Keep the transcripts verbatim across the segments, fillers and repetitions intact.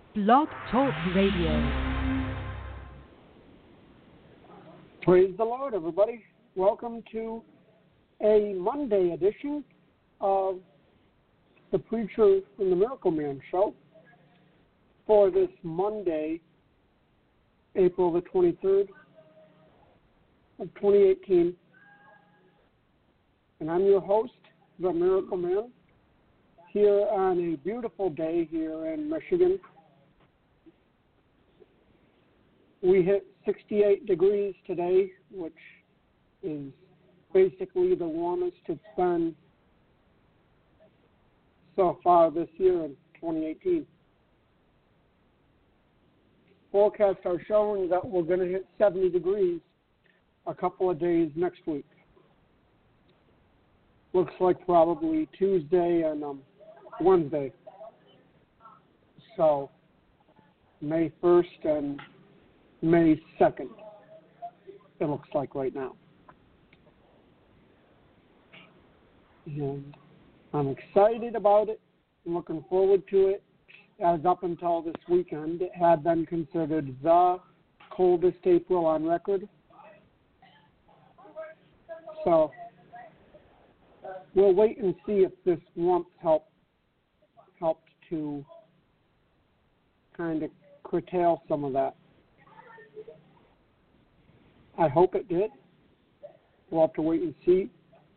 Blog Talk Radio. Praise the Lord, everybody. Welcome to a Monday edition of the Preacher and the Miracle Man show for this Monday, April the twenty-third of twenty eighteen. And I'm your host, the Miracle Man, here on a beautiful day here in Michigan. We hit sixty-eight degrees today, which is basically the warmest it's been so far this year in twenty eighteen. Forecasts are showing that we're going to hit seventy degrees a couple of days next week. Looks like probably Tuesday and um, Wednesday. So May first and May second, it looks like right now. And I'm excited about it. I'm looking forward to it. As up until this weekend, it had been considered the coldest April on record. So we'll wait and see if this warmth help, helped to kind of curtail some of that. I hope it did. We'll have to wait and see.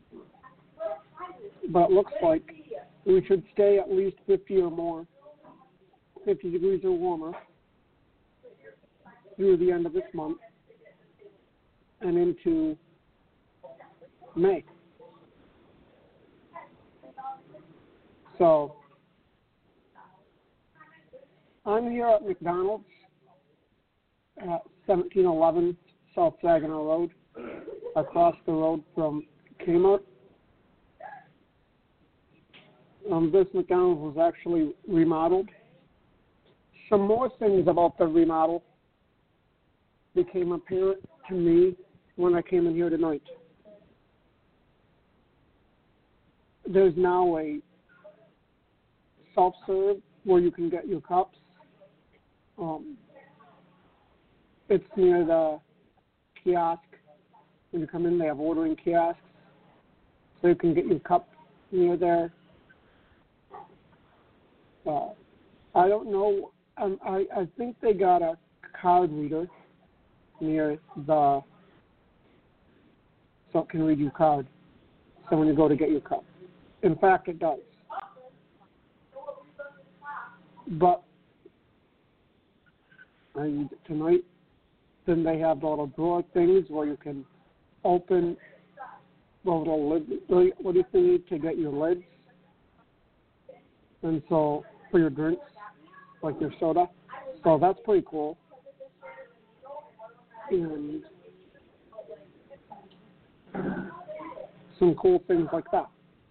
But it looks like we should stay at least fifty or more, fifty degrees or warmer through the end of this month and into May. So I'm here at McDonald's at seventeen eleven South Saginaw Road, across the road from Kmart. Um, this McDonald's was actually remodeled. Some more things about the remodel became apparent to me when I came in here tonight. There's now a self-serve where you can get your cups. Um, it's near the kiosk. When you come in, they have ordering kiosks, so you can get your cup near there. Uh, I don't know. Um, I, I think they got a card reader near the, so it can read your card. So when you go to get your cup, in fact, it does. But I used it tonight. Then they have the little drawer things where you can open the little lid, what do you need to get your lids? And so for your drinks, like your soda. So that's pretty cool. And some cool things like that.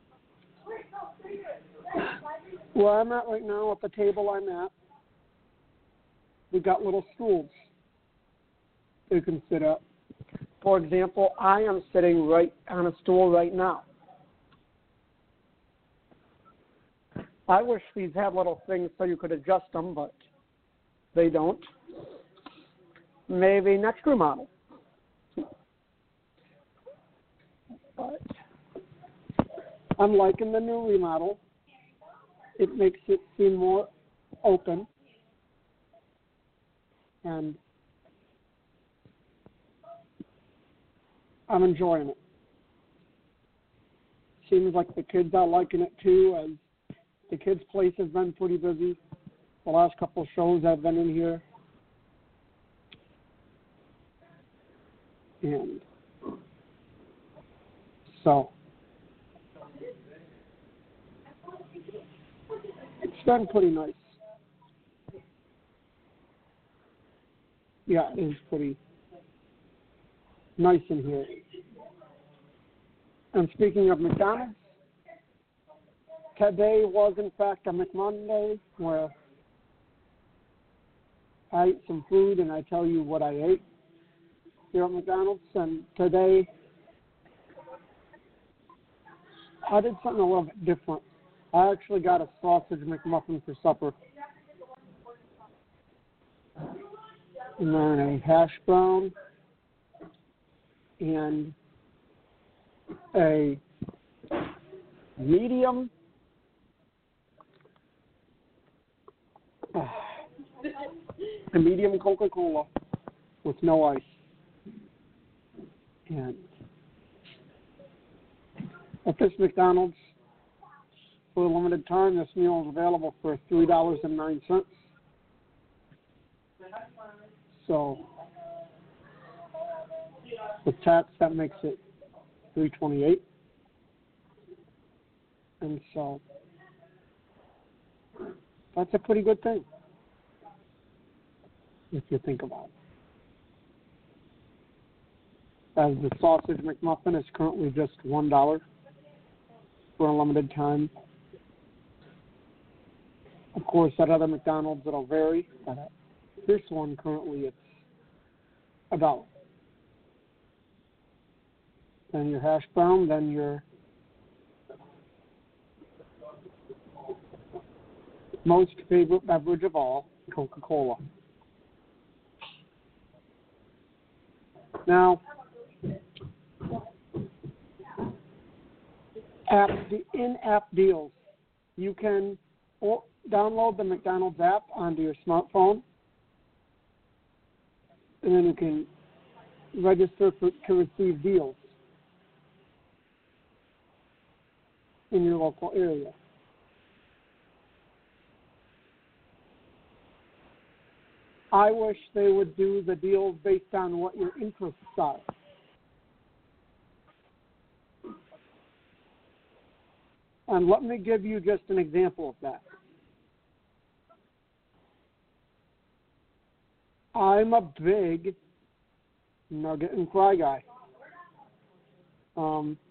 Where I'm at right now, at the table I'm at, we got little stools you can sit up. For example, I am sitting right on a stool right now. I wish these had little things so you could adjust them, but they don't. Maybe next remodel. But I'm liking the new remodel. It makes it seem more open. And I'm enjoying it. Seems like the kids are liking it too, as the kids' place has been pretty busy. The last couple of shows I've been in here. And so it's been pretty nice. Yeah, it is pretty nice in here. And speaking of McDonald's, today was in fact a McMonday where I ate some food and I tell you what I ate here at McDonald's. And today I did something a little bit different. I actually got a sausage McMuffin for supper. and then a hash brown, and a medium a medium Coca-Cola with no ice. And at this McDonald's, for a limited time, this meal is available for three dollars and nine cents. So with tax, that makes it three dollars and twenty-eight cents. And so that's a pretty good thing, if you think about it. As the sausage McMuffin is currently just one dollar for a limited time. Of course, at other McDonald's it'll vary, but at this one currently it's a dollar. Then your hash brown, then your most favorite beverage of all, Coca-Cola. Now, app, the in-app deals. You can o- download the McDonald's app onto your smartphone, and then you can register for, to receive deals in your local area. I wish they would do the deals based on what your interests are. And let me give you just an example of that. I'm a big nugget and fry guy. Um,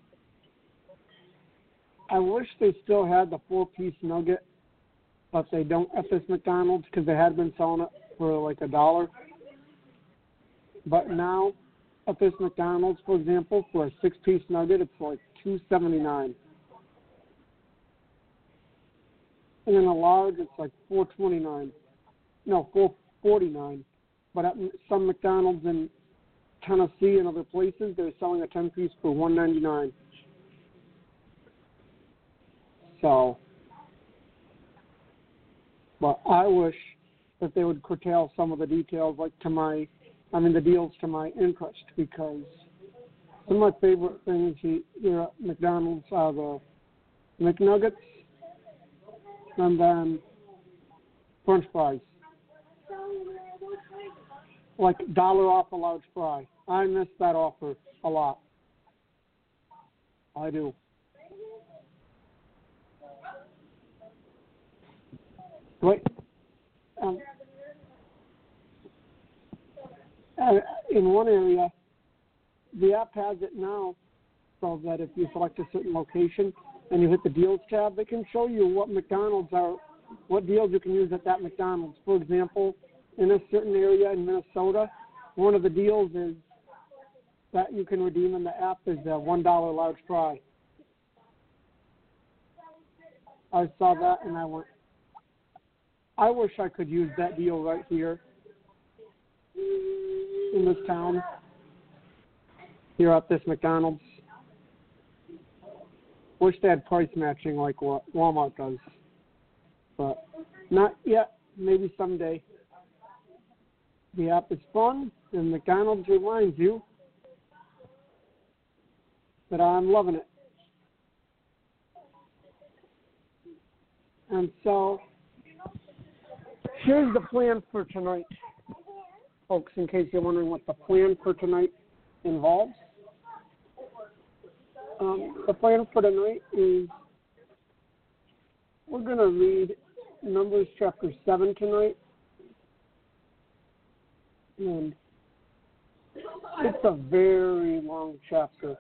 I wish they still had the four-piece nugget, but they don't at this McDonald's because they had been selling it for like a dollar. But now at this McDonald's, for example, for a six-piece nugget, it's like two dollars and seventy-nine cents. And in a large, it's like four dollars and twenty-nine cents. No, four dollars and forty-nine cents. But at some McDonald's in Tennessee and other places, they're selling a ten-piece for one dollar and ninety-nine cents. So, but I wish that they would curtail some of the details, like to my, I mean the deals to my interest, because some of my favorite things here at McDonald's are the McNuggets and then French fries. Like dollar off a large fry. I miss that offer a lot. I do. Right. Um, in one area, the app has it now so that if you select a certain location and you hit the deals tab, they can show you what McDonald's are, what deals you can use at that McDonald's. For example, in a certain area in Minnesota, one of the deals is that you can redeem in the app is a one dollar large fry. I saw that and I went, I wish I could use that deal right here in this town, here at this McDonald's. Wish they had price matching like what Walmart does, but not yet. Maybe someday. The app is fun, and McDonald's reminds you that I'm loving it. And so, here's the plan for tonight, folks, in case you're wondering what the plan for tonight involves. Um, the plan for tonight is we're going to read Numbers chapter seven tonight. And it's a very long chapter.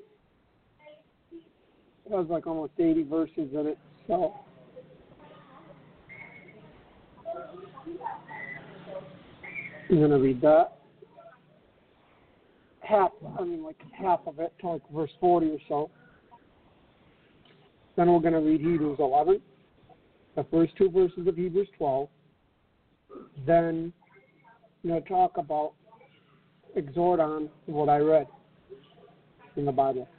It has like almost eighty verses in it. So I'm going to read that. Half, I mean like half of it to like verse forty or so. Then we're going to read Hebrews eleven, the first two verses of Hebrews twelve. Then going to talk about, exhort on what I read in the Bible.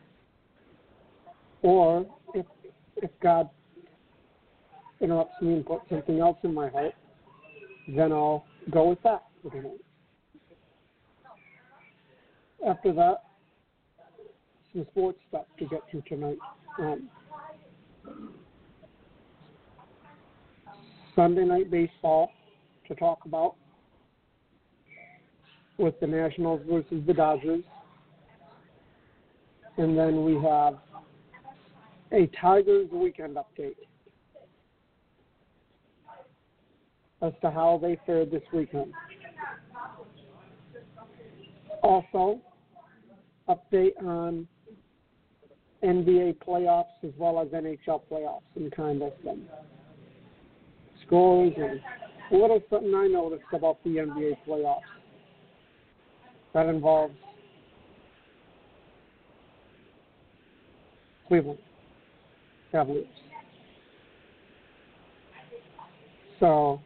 Or if if God interrupts me and puts something else in my heart, then I'll go with that for tonight. After that, some sports stuff to get through tonight. Um, Sunday night baseball to talk about with the Nationals versus the Dodgers. And then we have a Tigers weekend update as to how they fared this weekend. Also, update on N B A playoffs as well as N H L playoffs and kind of some scores and a little something I noticed about the N B A playoffs. That involves Cleveland Cavaliers. So,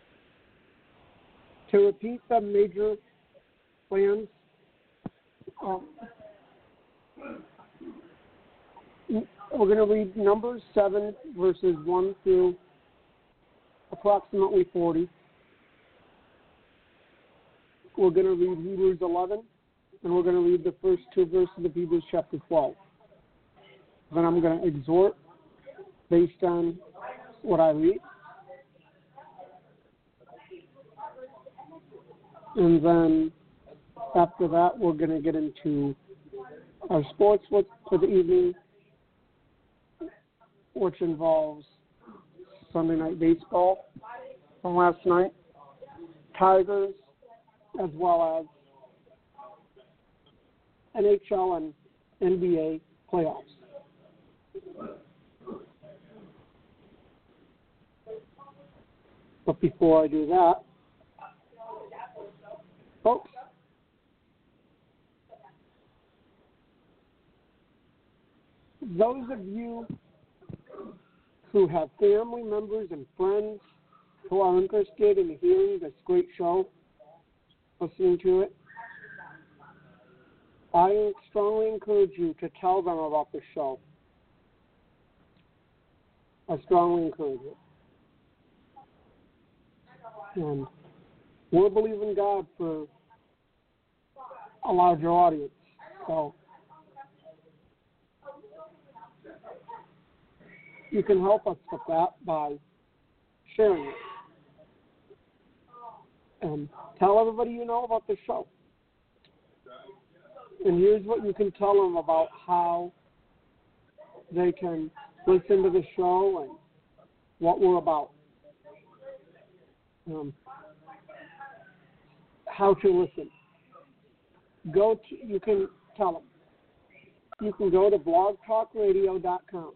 to repeat the major plans, um, we're going to read Numbers seven, verses one through approximately forty. We're going to read Hebrews eleven, and we're going to read the first two verses of Hebrews chapter twelve. Then I'm going to exhort based on what I read. And then after that, we're going to get into our sports for the evening, which involves Sunday night baseball from last night, Tigers, as well as N H L and N B A playoffs. But before I do that, folks, those of you who have family members and friends who are interested in hearing this great show, listening to it, I strongly encourage you to tell them about the show. I strongly encourage it. And we're believing God for a larger audience. So you can help us with that by sharing it. And tell everybody you know about the show. And here's what you can tell them about how they can listen to the show and what we're about. Um, how to listen. Go to, you can tell them. You can go to blog talk radio dot com.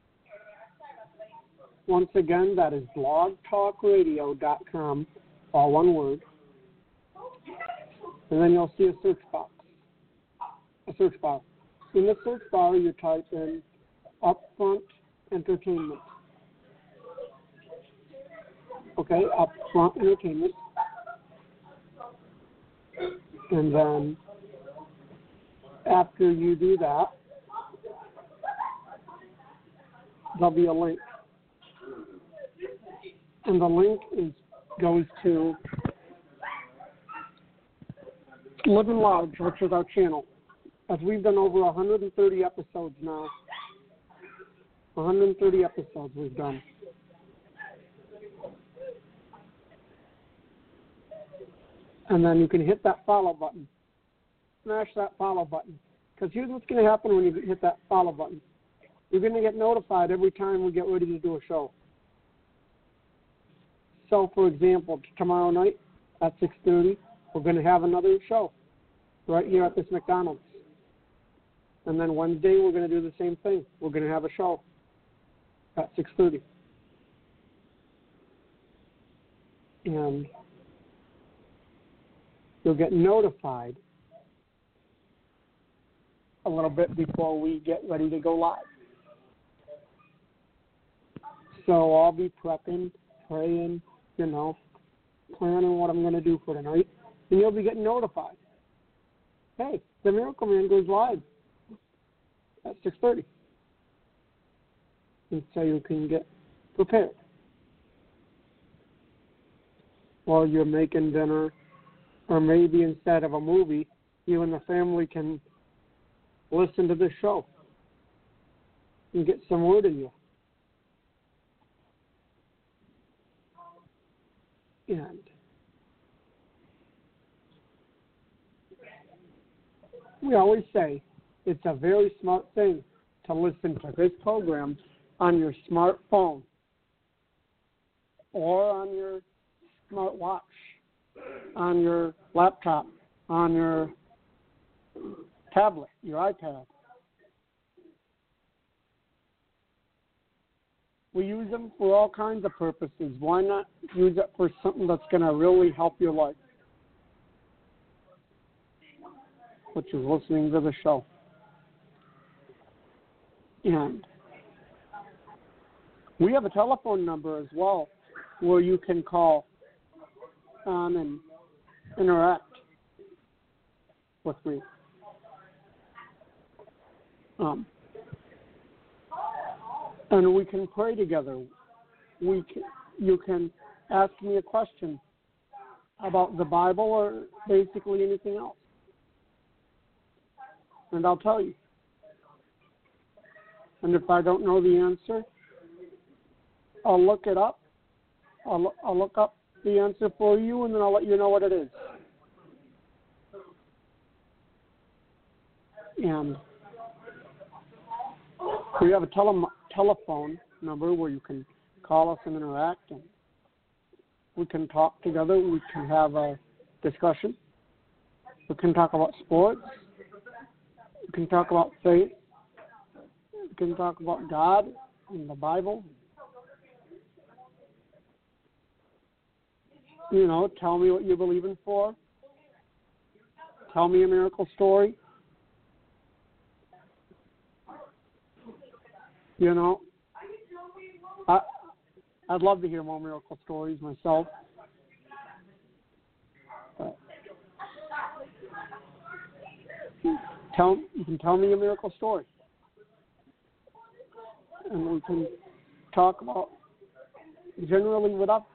Once again, that is blog talk radio dot com, all one word. And then you'll see a search box. A search bar. In the search bar, you type in Upfront Entertainment. Okay, Upfront Entertainment. And then after you do that, there'll be a link. And the link is goes to Live and Large, which is our channel. As we've done over one hundred thirty episodes now. one hundred thirty episodes we've done. And then you can hit that follow button. Smash that follow button. Because here's what's going to happen when you hit that follow button. You're going to get notified every time we get ready to do a show. So, for example, tomorrow night at six thirty, we're going to have another show right here at this McDonald's. And then Wednesday, we're going to do the same thing. We're going to have a show at six thirty. And you'll get notified a little bit before we get ready to go live. So I'll be prepping, praying, you know, planning what I'm going to do for tonight. and you'll be getting notified. Hey, the Miracle Man goes live at six thirty. And so you can get prepared. While you're making dinner, or maybe instead of a movie, you and the family can listen to this show and get some word in you. And we always say it's a very smart thing to listen to this program on your smartphone or on your smartwatch, on your laptop, on your tablet, your iPad. We use them for all kinds of purposes. Why not use it for something that's going to really help your life, which is listening to the show. And we have a telephone number as well where you can call on and interact with me. Um, and we can pray together. We can, you can ask me a question about the Bible or basically anything else, and I'll tell you. And if I don't know the answer, I'll look it up. I'll, I'll look up the answer for you, and then I'll let you know what it is. And we have a tele- telephone number where you can call us and interact, and we can talk together. We can have a discussion. We can talk about sports. We can talk about faith. We can talk about God and the Bible. You know, tell me what you're believing for. Tell me a miracle story. You know, I, I'd love to hear more miracle stories myself. But tell, you can tell me a miracle story. And we can talk about generally what up.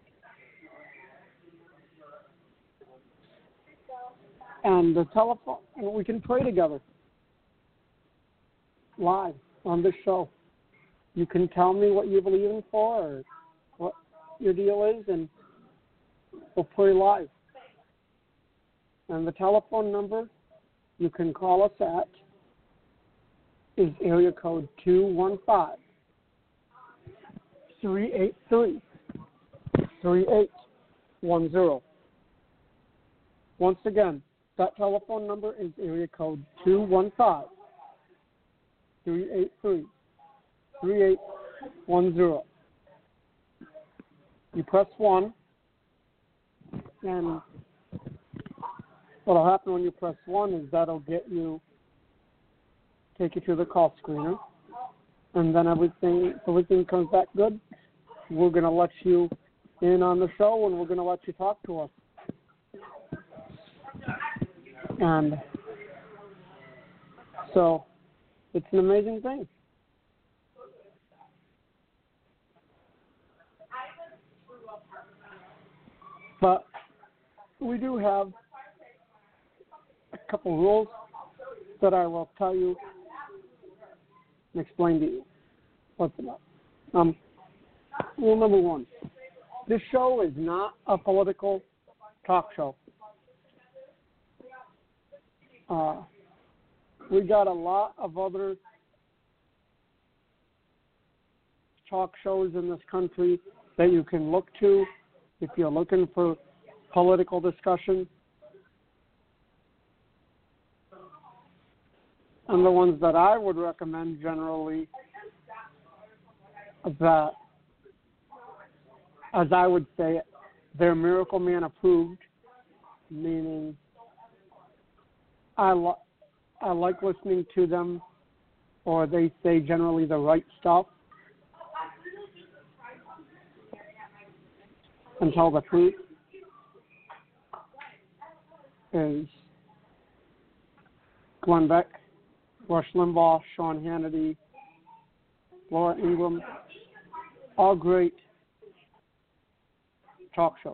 And the telephone, and we can pray together live on this show. You can tell me what you're believing for or what your deal is, and we'll pray live. And the telephone number you can call us at is area code two one five, three eight three, three eight one zero. Once again, that telephone number is area code two one five, three eight three, three eight one zero. You press one, and what will happen when you press one is that'll get you, take you to the call screener, and then everything, if everything comes back good, we're going to let you in on the show, and we're going to let you talk to us. And so it's an amazing thing. But we do have a couple rules that I will tell you and explain to you what's about. Um, rule number one, this show is not a political talk show. Uh, we got a lot of other talk shows in this country that you can look to if you're looking for political discussion. And the ones that I would recommend generally that, as I would say it, they're Miracle Man approved, meaning I, lo- I like listening to them, or they say generally the right stuff and tell the truth. is Glenn Beck, Rush Limbaugh, Sean Hannity, Laura Ingraham, all great talk shows.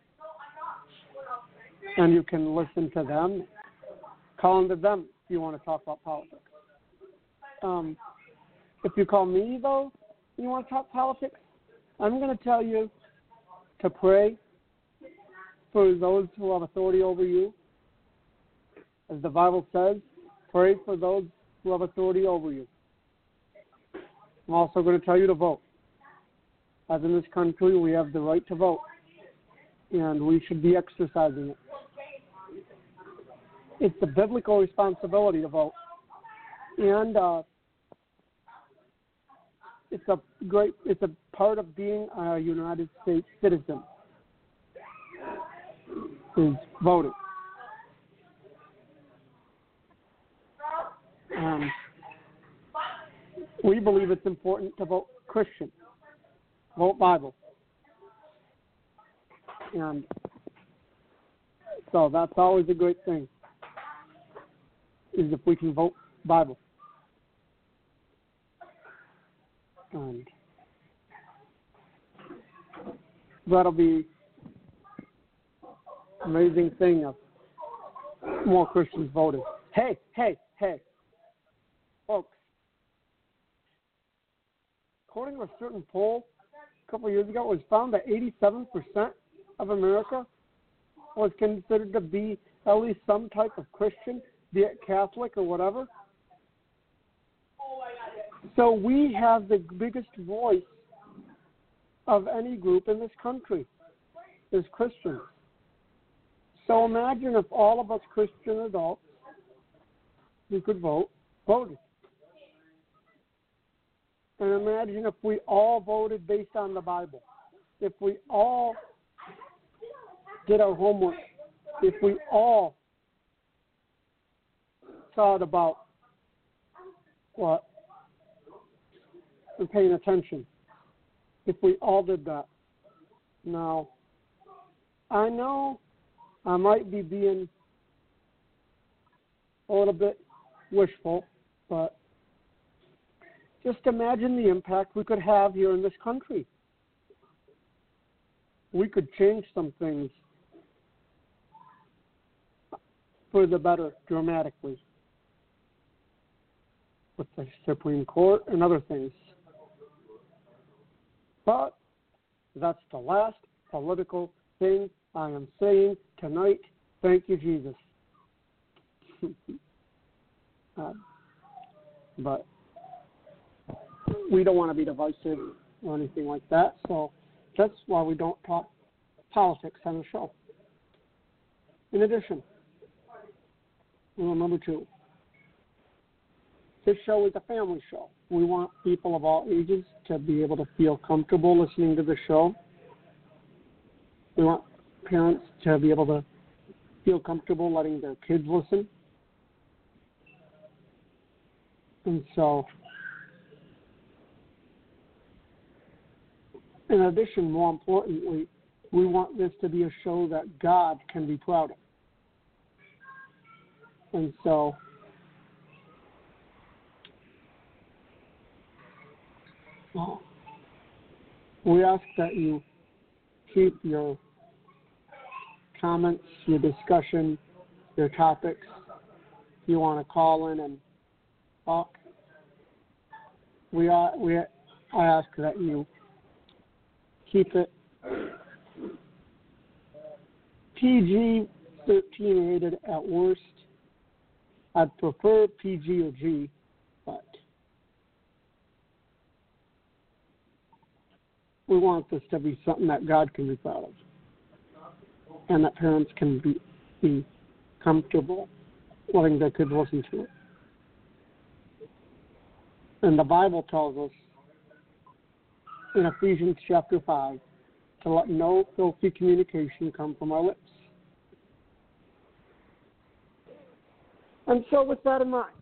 And you can listen to them, call into them if you want to talk about politics. Um, if you call me, though, and you want to talk politics, I'm going to tell you to pray for those who have authority over you. As the Bible says, pray for those who have authority over you. I'm also going to tell you to vote. As in this country, we have the right to vote, and we should be exercising it. It's a biblical responsibility to vote, and uh, it's a great, it's a part of being a United States citizen, is voting. Um, we believe it's important to vote Christian, vote Bible. And so that's always a great thing, is if we can vote Bible. And that'll be an amazing thing of more Christians voting. Hey, hey, hey. Folks, according to a certain poll a couple of years ago, it was found that eighty-seven percent of America was considered to be at least some type of Christian, be it Catholic or whatever. So we have the biggest voice of any group in this country, is Christians. So imagine if all of us Christian adults who could vote, voted. And imagine if we all voted based on the Bible. If we all did our homework. If we all thought about what? And paying attention. If we all did that. Now, I know I might be being a little bit wishful, but just imagine the impact we could have here in this country. We could change some things for the better dramatically with the Supreme Court and other things. But that's the last political thing I am saying tonight. Thank you, Jesus. uh, but we don't want to be divisive or anything like that, so that's why we don't talk politics on the show. In addition, rule number two, this show is a family show. We want people of all ages to be able to feel comfortable listening to the show. We want parents to be able to feel comfortable letting their kids listen. And so, in addition, more importantly, we want this to be a show that God can be proud of. And so, well, we ask that you keep your comments, your discussion, your topics. If you want to call in and talk, we are, we I ask that you keep it P G thirteen rated at worst. I'd prefer P G or G, but we want this to be something that God can be proud of, and that parents can be, be comfortable letting their kids listen to it. And the Bible tells us in Ephesians chapter five to let no filthy communication come from our lips. And so with that in mind,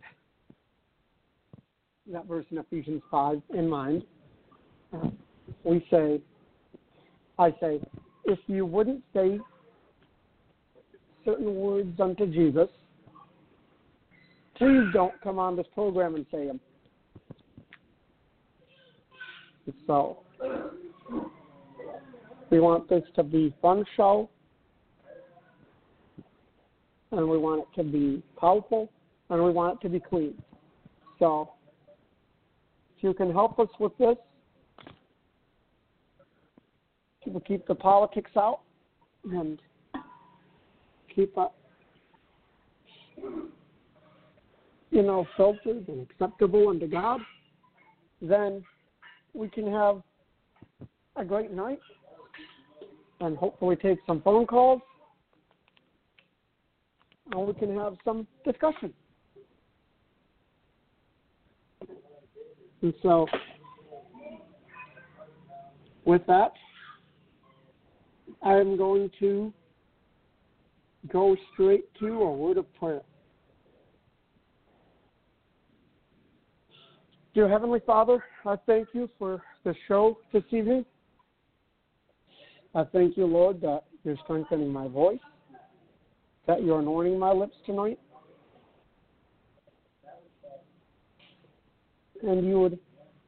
that verse in Ephesians five in mind, uh, we say, I say, if you wouldn't say certain words unto Jesus, please don't come on this program and say them. So, we want this to be a fun show, and we want it to be powerful, and we want it to be clean. So, if you can help us with this, we'll keep the politics out and keep it, you know, filtered and acceptable unto God, then we can have a great night and hopefully take some phone calls, and we can have some discussion. And so, with that, I'm going to go straight to a word of prayer. Dear Heavenly Father, I thank you for the show this evening. I thank you, Lord, that you're strengthening my voice, that you're anointing my lips tonight, and you would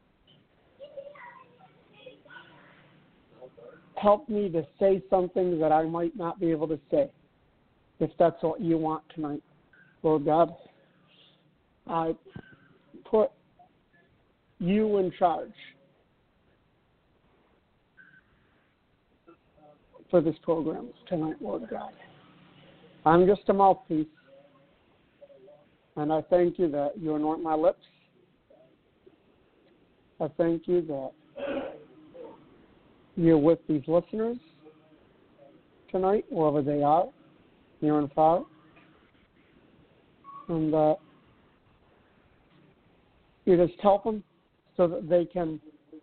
help me to say something that I might not be able to say, if that's what you want tonight. Lord God, I put you in charge for this program tonight, Lord God. I'm just a mouthpiece, and I thank you that you anoint my lips. I thank you that you're with these listeners tonight, wherever they are, near and far, and that you just help them so that they can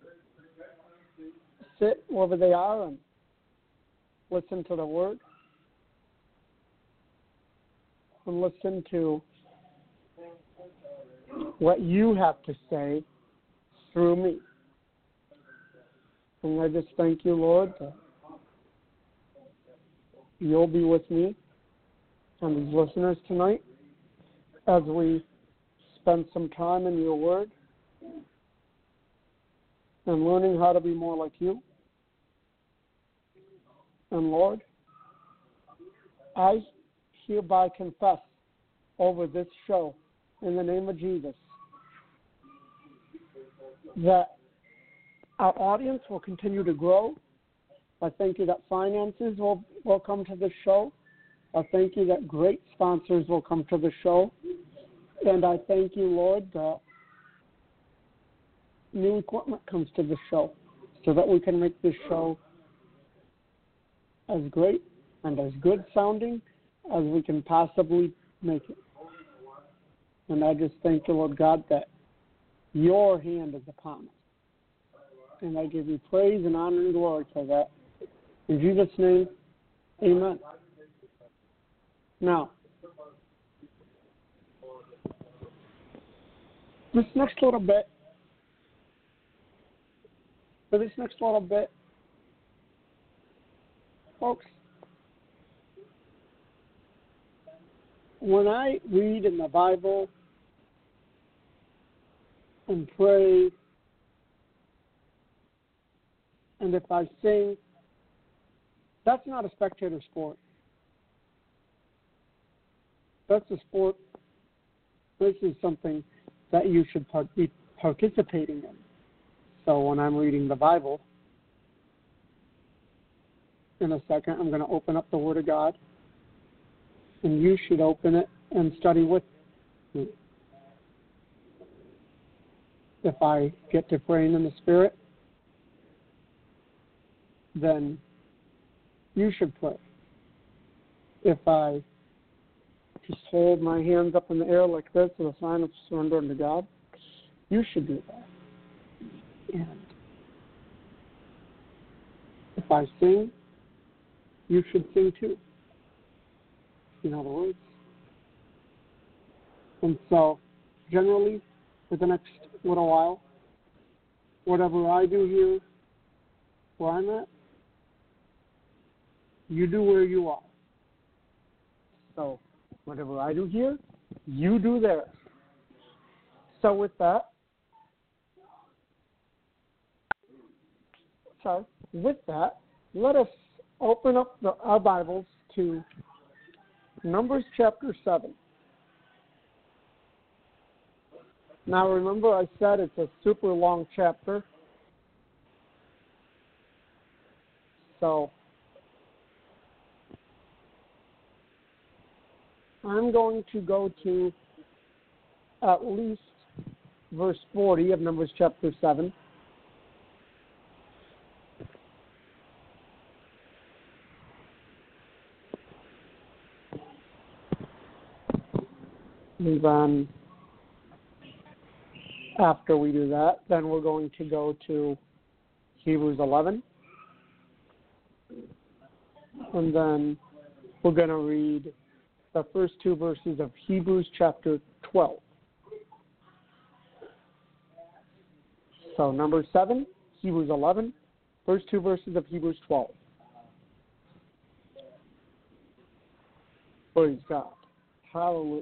sit wherever they are and listen to the word and listen to what you have to say through me. And I just thank you, Lord, that you'll be with me and these listeners tonight as we spend some time in your word and learning how to be more like you. And Lord, I hereby confess over this show in the name of Jesus that our audience will continue to grow. I thank you that finances will, will come to the show. I thank you that great sponsors will come to the show. And I thank you, Lord, that new equipment comes to the show so that we can make this show as great and as good sounding as we can possibly make it. And I just thank you, Lord God, that your hand is upon us. And I give you praise and honor and glory for that. In Jesus' name, amen. Now, this next little bit, for this next little bit, folks, when I read in the Bible and pray, and if I sing, that's not a spectator sport. That's a sport. This is something that you should part- be participating in. So when I'm reading the Bible, in a second, I'm going to open up the Word of God, and you should open it and study with me. If I get to praying in the Spirit, then you should pray. If I just hold my hands up in the air like this as a sign of surrender to God, you should do that. And if I sing, you should sing too. In other words. And so, generally, for the next little while, whatever I do here, where I'm at, you do where you are. So whatever I do here, you do there. So with that, sorry, with that, let us open up the, our Bibles to Numbers chapter seven. Now remember I said it's a super long chapter. So I'm going to go to at least verse forty of Numbers chapter seven. And then after we do that, then we're going to go to Hebrews eleven. And then we're going to read the first two verses of Hebrews chapter twelve. So number seven, Hebrews eleven, first two verses of Hebrews twelve. Praise God. Hallelujah.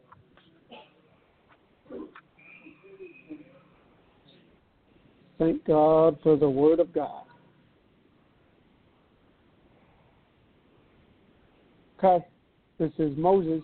Thank God for the Word of God. Okay, this is Moses.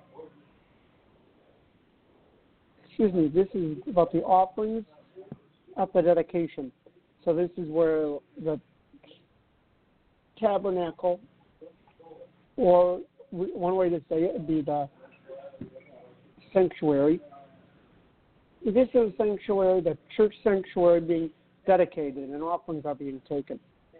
Excuse me, this is about the offerings at the dedication. So this is where the tabernacle, or one way to say it would be the sanctuary. This is a sanctuary, the church sanctuary being dedicated and offerings are being taken.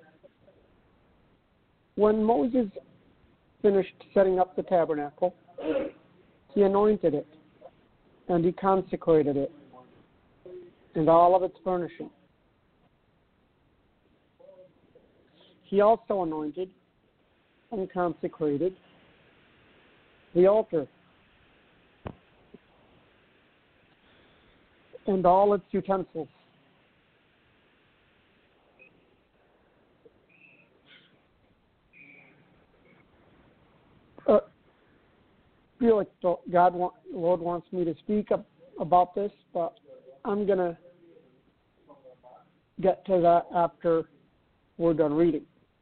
When Moses finished setting up the tabernacle, he anointed it and he consecrated it and all of its furnishing. He also anointed and consecrated the altar and all its utensils. Uh, I feel like God, want, Lord wants me to speak up about this, but I'm going to get to that after we're done reading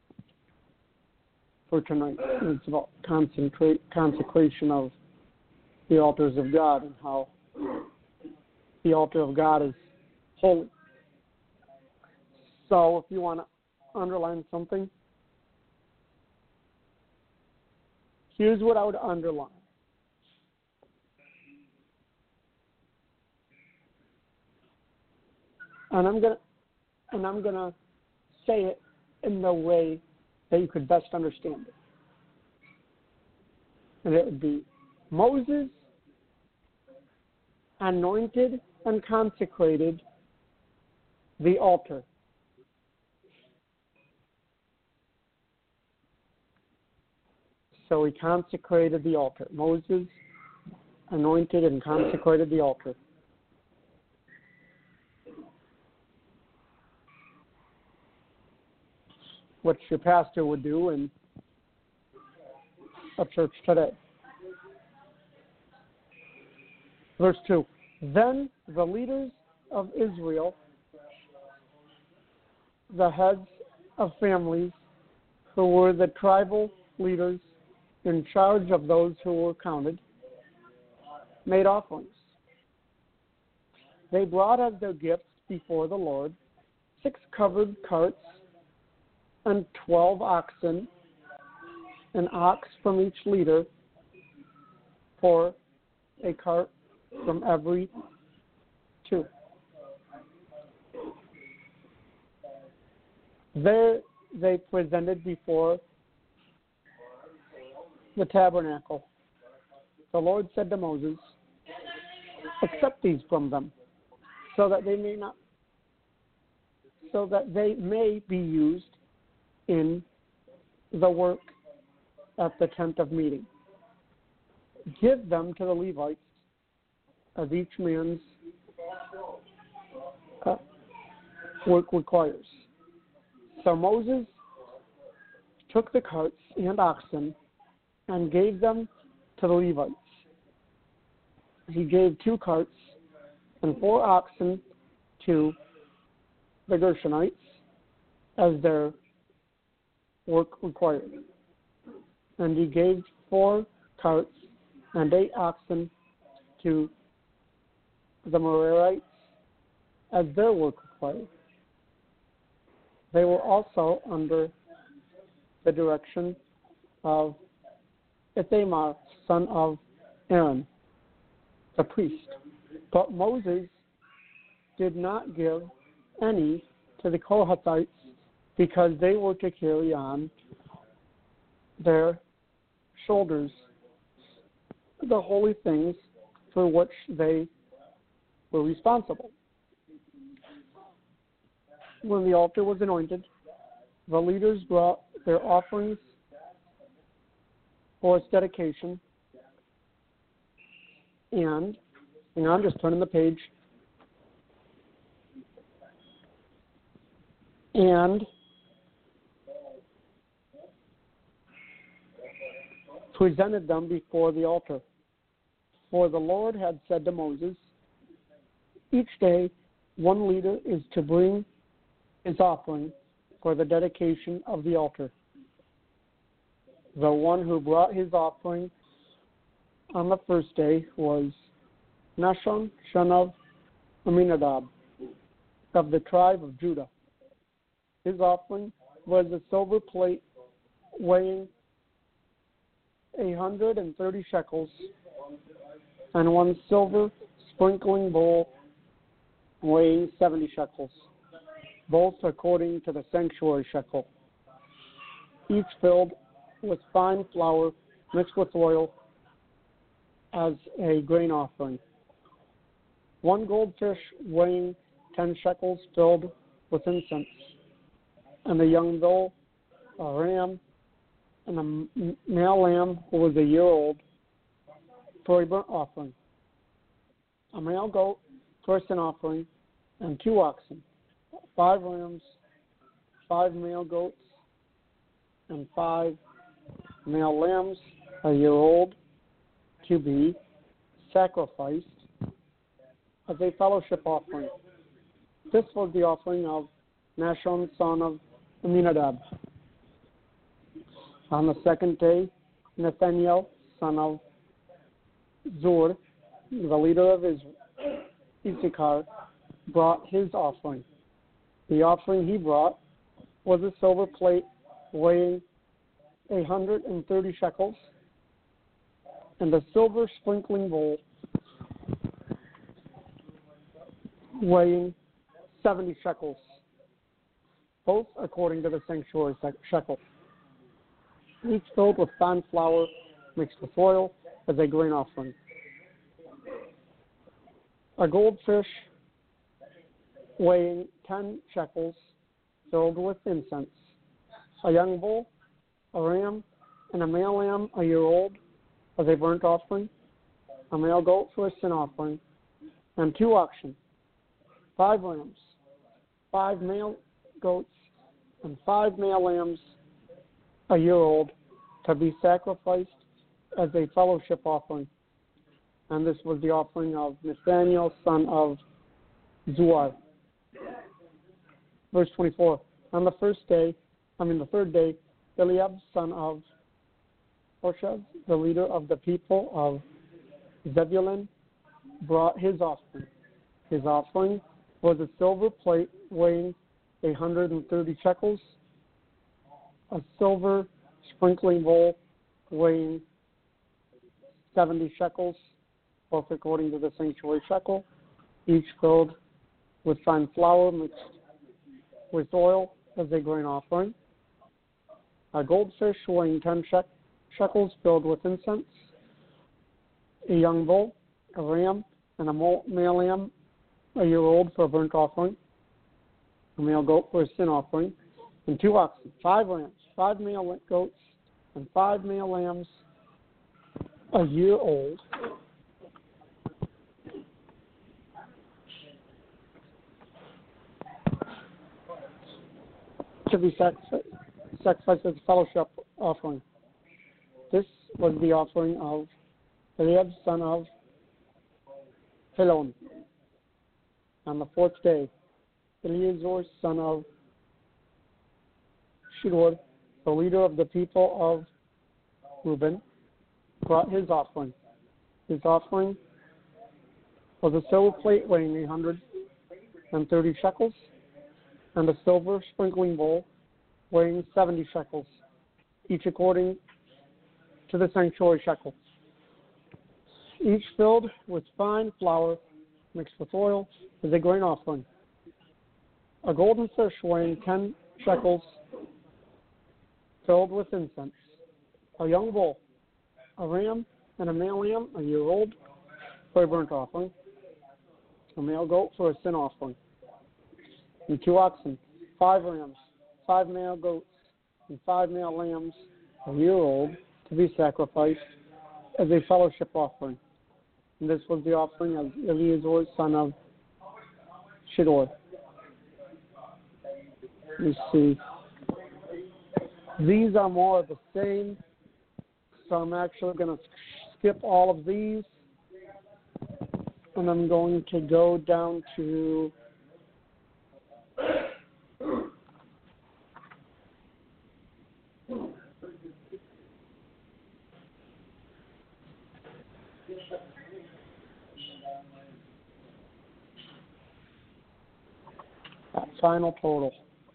for tonight. It's about concentrate, consecration of the altars of God and how the altar of God is holy. So if you want to underline something, here's what I would underline. And I'm gonna and I'm gonna say it in the way that you could best understand it. And it would be Moses anointed and consecrated the altar. So he consecrated the altar. Moses anointed and consecrated the altar. What your pastor would do in a church today. Verse two. Then the leaders of Israel, the heads of families who were the tribal leaders in charge of those who were counted, made offerings. They brought as their gifts before the Lord six covered carts and twelve oxen, an ox from each leader, for a cart from every two. There they presented before the tabernacle. The Lord said to Moses, accept these from them, so that they may not, so that they may be used in the work at the tent of meeting. Give them to the Levites as each man's uh, work requires. So Moses took the carts and oxen and gave them to the Levites. He gave two carts and four oxen to the Gershonites as their work required. And he gave four carts and eight oxen to the Merarites as their work required. They were also under the direction of Ithamar, son of Aaron, the priest. But Moses did not give any to the Kohathites because they were to carry on their shoulders the holy things for which they were responsible. When the altar was anointed, the leaders brought their offerings for its dedication, and, hang on, just turning the page, and presented them before the altar. For the Lord had said to Moses, each day one leader is to bring his offering for the dedication of the altar. The one who brought his offering on the first day was Nahshon, son of Amminadab, of the tribe of Judah. His offering was a silver plate weighing a hundred and thirty shekels, and one silver sprinkling bowl weighing seventy shekels, both according to the sanctuary shekel, each filled with fine flour mixed with oil as a grain offering. One goldfish weighing ten shekels filled with incense, and a young bull, a ram, and a male lamb who was a year old for a burnt offering, a male goat for a sin offering, and two oxen, five rams, five male goats, and five male lambs a year old to be sacrificed as a fellowship offering. This was the offering of Nahshon, son of Amminadab. On the second day, Nathaniel, son of Zur, the leader of his Issachar, brought his offering. The offering he brought was a silver plate weighing a hundred and thirty shekels, and a silver sprinkling bowl weighing seventy shekels, both according to the sanctuary shekel, each filled with fine flour mixed with oil as a grain offering. A goldfish weighing ten shekels filled with incense, a young bull, a ram, and a male lamb a year old as a burnt offering, a male goat for a sin offering, and two oxen, five rams, five male goats, and five male lambs a year old to be sacrificed as a fellowship offering. And this was the offering of Nathaniel, son of Zuar. Verse twenty-four. On the first day, I mean the third day, Eliab, son of Hosheb, the leader of the people of Zebulun, brought his offering. His offering was a silver plate weighing a hundred and thirty shekels, a silver sprinkling bowl weighing seventy shekels, both according to the sanctuary shekel, each filled with fine flour mixed with oil as a grain offering. A goldfish weighing ten shek- shekels filled with incense, a young bull, a ram, and a male lamb a year old for a burnt offering, a male goat for a sin offering, and two oxen, five rams, five male goats, and five male lambs a year old to be sacrificed as a fellowship offering. This was the offering of Eliab son of Helon. On the fourth day, Eleazar son of Shedeur, the leader of the people of Reuben, brought his offering. His offering was a silver plate weighing a hundred and thirty shekels, and a silver sprinkling bowl weighing seventy shekels, each according to the sanctuary shekel, each filled with fine flour mixed with oil as a grain offering. A golden fish weighing ten shekels, filled with incense. A young bull, a ram, and a male lamb, a year old, for a burnt offering. A male goat for a sin offering. And two oxen, five rams, five male goats, and five male lambs, a year old, to be sacrificed as a fellowship offering. And this was the offering of Eleazar, son of Shedeur. You see, these are more of the same, so I'm actually going to skip all of these, and I'm going to go down to that final total.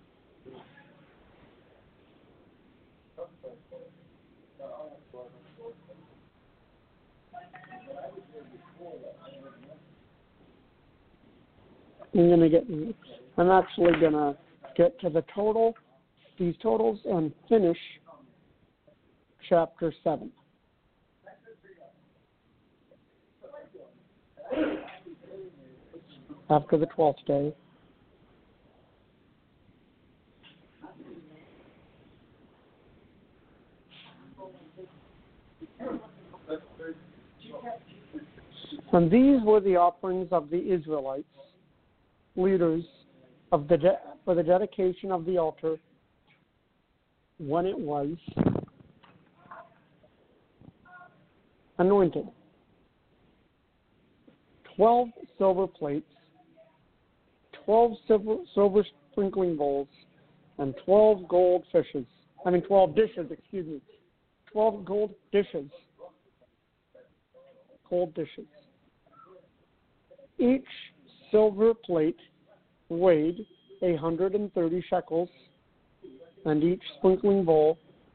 I'm gonna get. I'm actually gonna get to the total, these totals, and finish chapter seven. After the twelfth day. And these were the offerings of the Israelites, leaders of the de- for the dedication of the altar when it was anointed. Twelve silver plates, twelve silver, silver sprinkling bowls, and twelve gold fishes. I mean, twelve dishes, excuse me. Twelve gold dishes. Gold dishes. Each silver plate weighed a hundred and thirty shekels, and each sprinkling bowl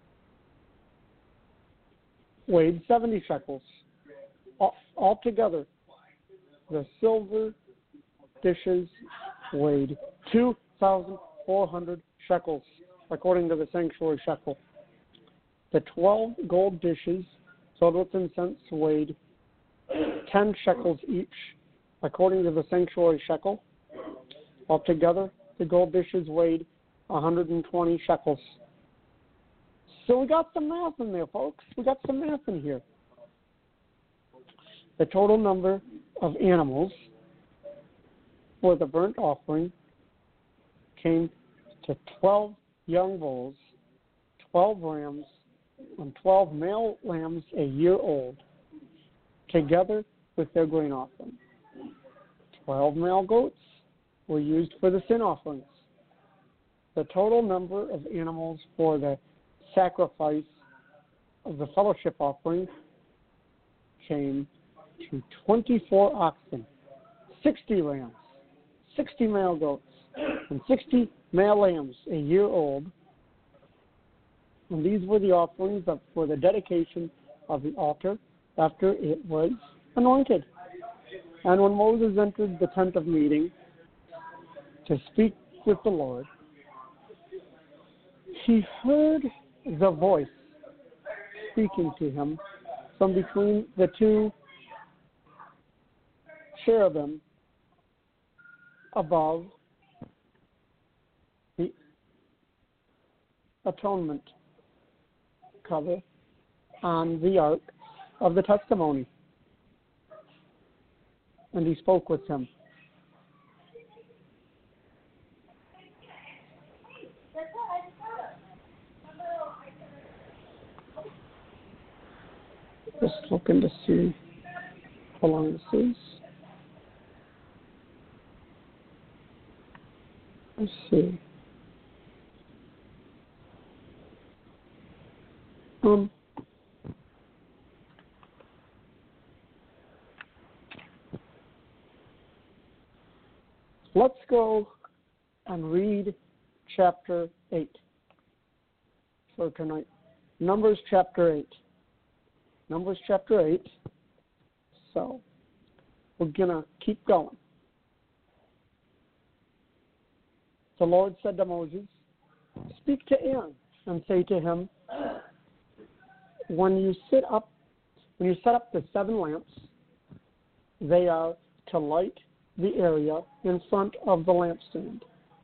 weighed seventy shekels. Altogether, the silver dishes weighed two thousand four hundred shekels, according to the sanctuary shekel. The twelve gold dishes filled with incense weighed ten shekels each, according to the sanctuary shekel. Altogether, the gold dishes weighed one hundred twenty shekels. So we got some math in there, folks. We got some math in here. The total number of animals for the burnt offering came to twelve young bulls, twelve rams, and twelve male lambs a year old, together with their grain offering. Twelve male goats were used for the sin offerings. The total number of animals for the sacrifice of the fellowship offering came to twenty-four oxen, sixty rams, sixty male goats, and sixty male lambs a year old. And these were the offerings of, for the dedication of the altar after it was anointed. And when Moses entered the tent of meeting to speak with the Lord, he heard the voice speaking to him from between the two cherubim above the atonement cover on the ark of the testimony. And he spoke with him. Just looking to see how long this is. Let's see. Um, let's go and read chapter eight for tonight. Numbers chapter eight. Numbers chapter eight. So we're going to keep going. The Lord said to Moses, "Speak to Aaron and say to him, when you sit up, when you set up the seven lamps, they are to light the area in front of the lampstand."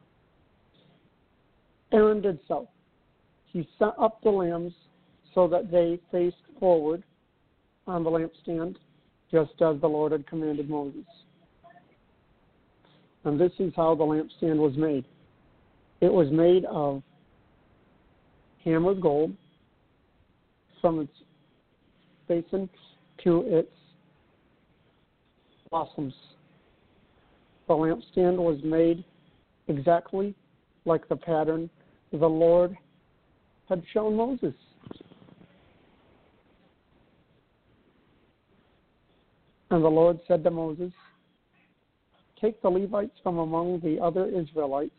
Aaron did so. He set up the lamps so that they faced forward on the lampstand, just as the Lord had commanded Moses. And this is how the lampstand was made. It was made of hammered gold from its basin to its blossoms. The lampstand was made exactly like the pattern the Lord had shown Moses. And the Lord said to Moses, "Take the Levites from among the other Israelites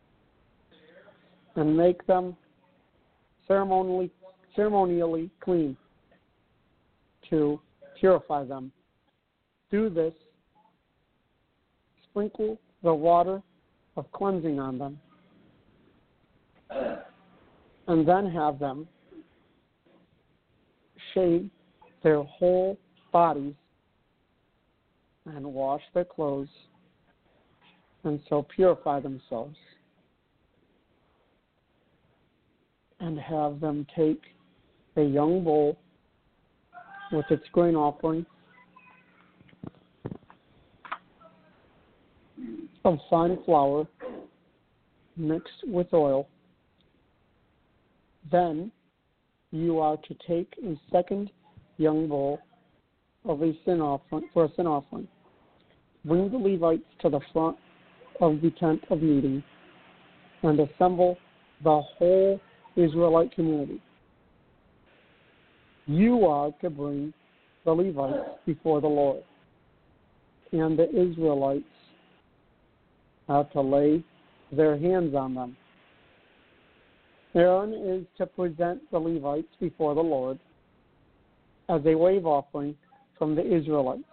and make them ceremonially, ceremonially clean to purify them. Do this, sprinkle the water of cleansing on them, and then have them shave their whole bodies and wash their clothes, and so purify themselves. And have them take a young bull with its grain offering of fine flour mixed with oil. Then you are to take a second young bull of a sin offering for a sin offering. Bring the Levites to the front of the tent of meeting and assemble the whole Israelite community. You are to bring the Levites before the Lord, and the Israelites are to lay their hands on them. Aaron is to present the Levites before the Lord as a wave offering from the Israelites,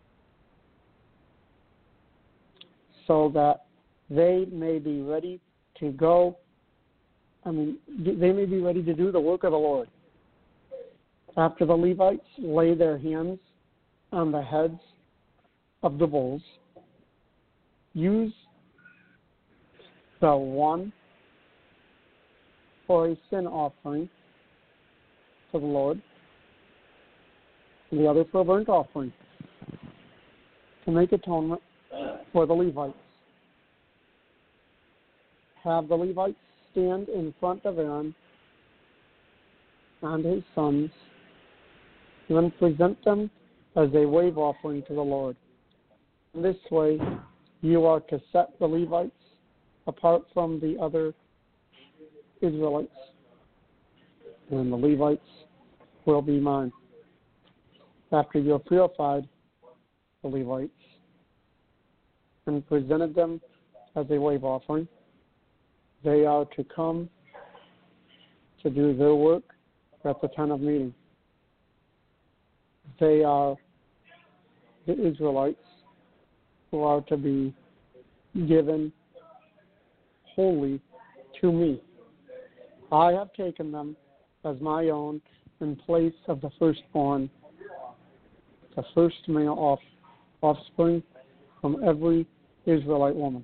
so that they may be ready to go I mean, they may be ready to do the work of the Lord. After the Levites lay their hands on the heads of the bulls, use the one for a sin offering to the Lord, and the other for a burnt offering, to make atonement for the Levites. Have the Levites stand in front of Aaron and his sons, and then present them as a wave offering to the Lord. In this way, you are to set the Levites apart from the other Israelites, and the Levites will be mine. After you have purified the Levites and presented them as a wave offering, they are to come to do their work at the tent of meeting. They are the Israelites who are to be given wholly to me. I have taken them as my own in place of the firstborn, the first male off, offspring from every Israelite woman.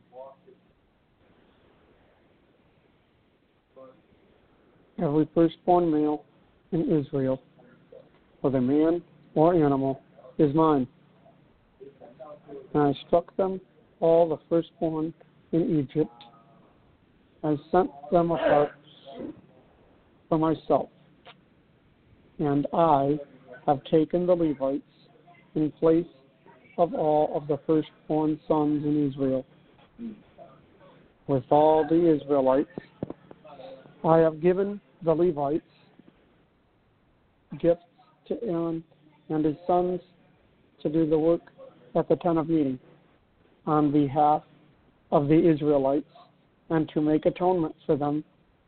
Every firstborn male in Israel, whether man or animal, is mine. And I struck them all the firstborn in Egypt. I sent them apart for myself, and I have taken the Levites in place of all of the firstborn sons in Israel. With all the Israelites, I have given the Levites gifts to Aaron and his sons to do the work at the tent of meeting on behalf of the Israelites and to make atonement for them,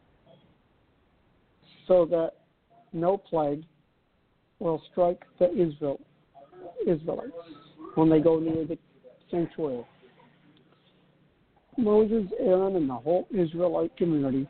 so that no plague will strike the Israel, Israelites when they go near the sanctuary. Moses, Aaron, and the whole Israelite community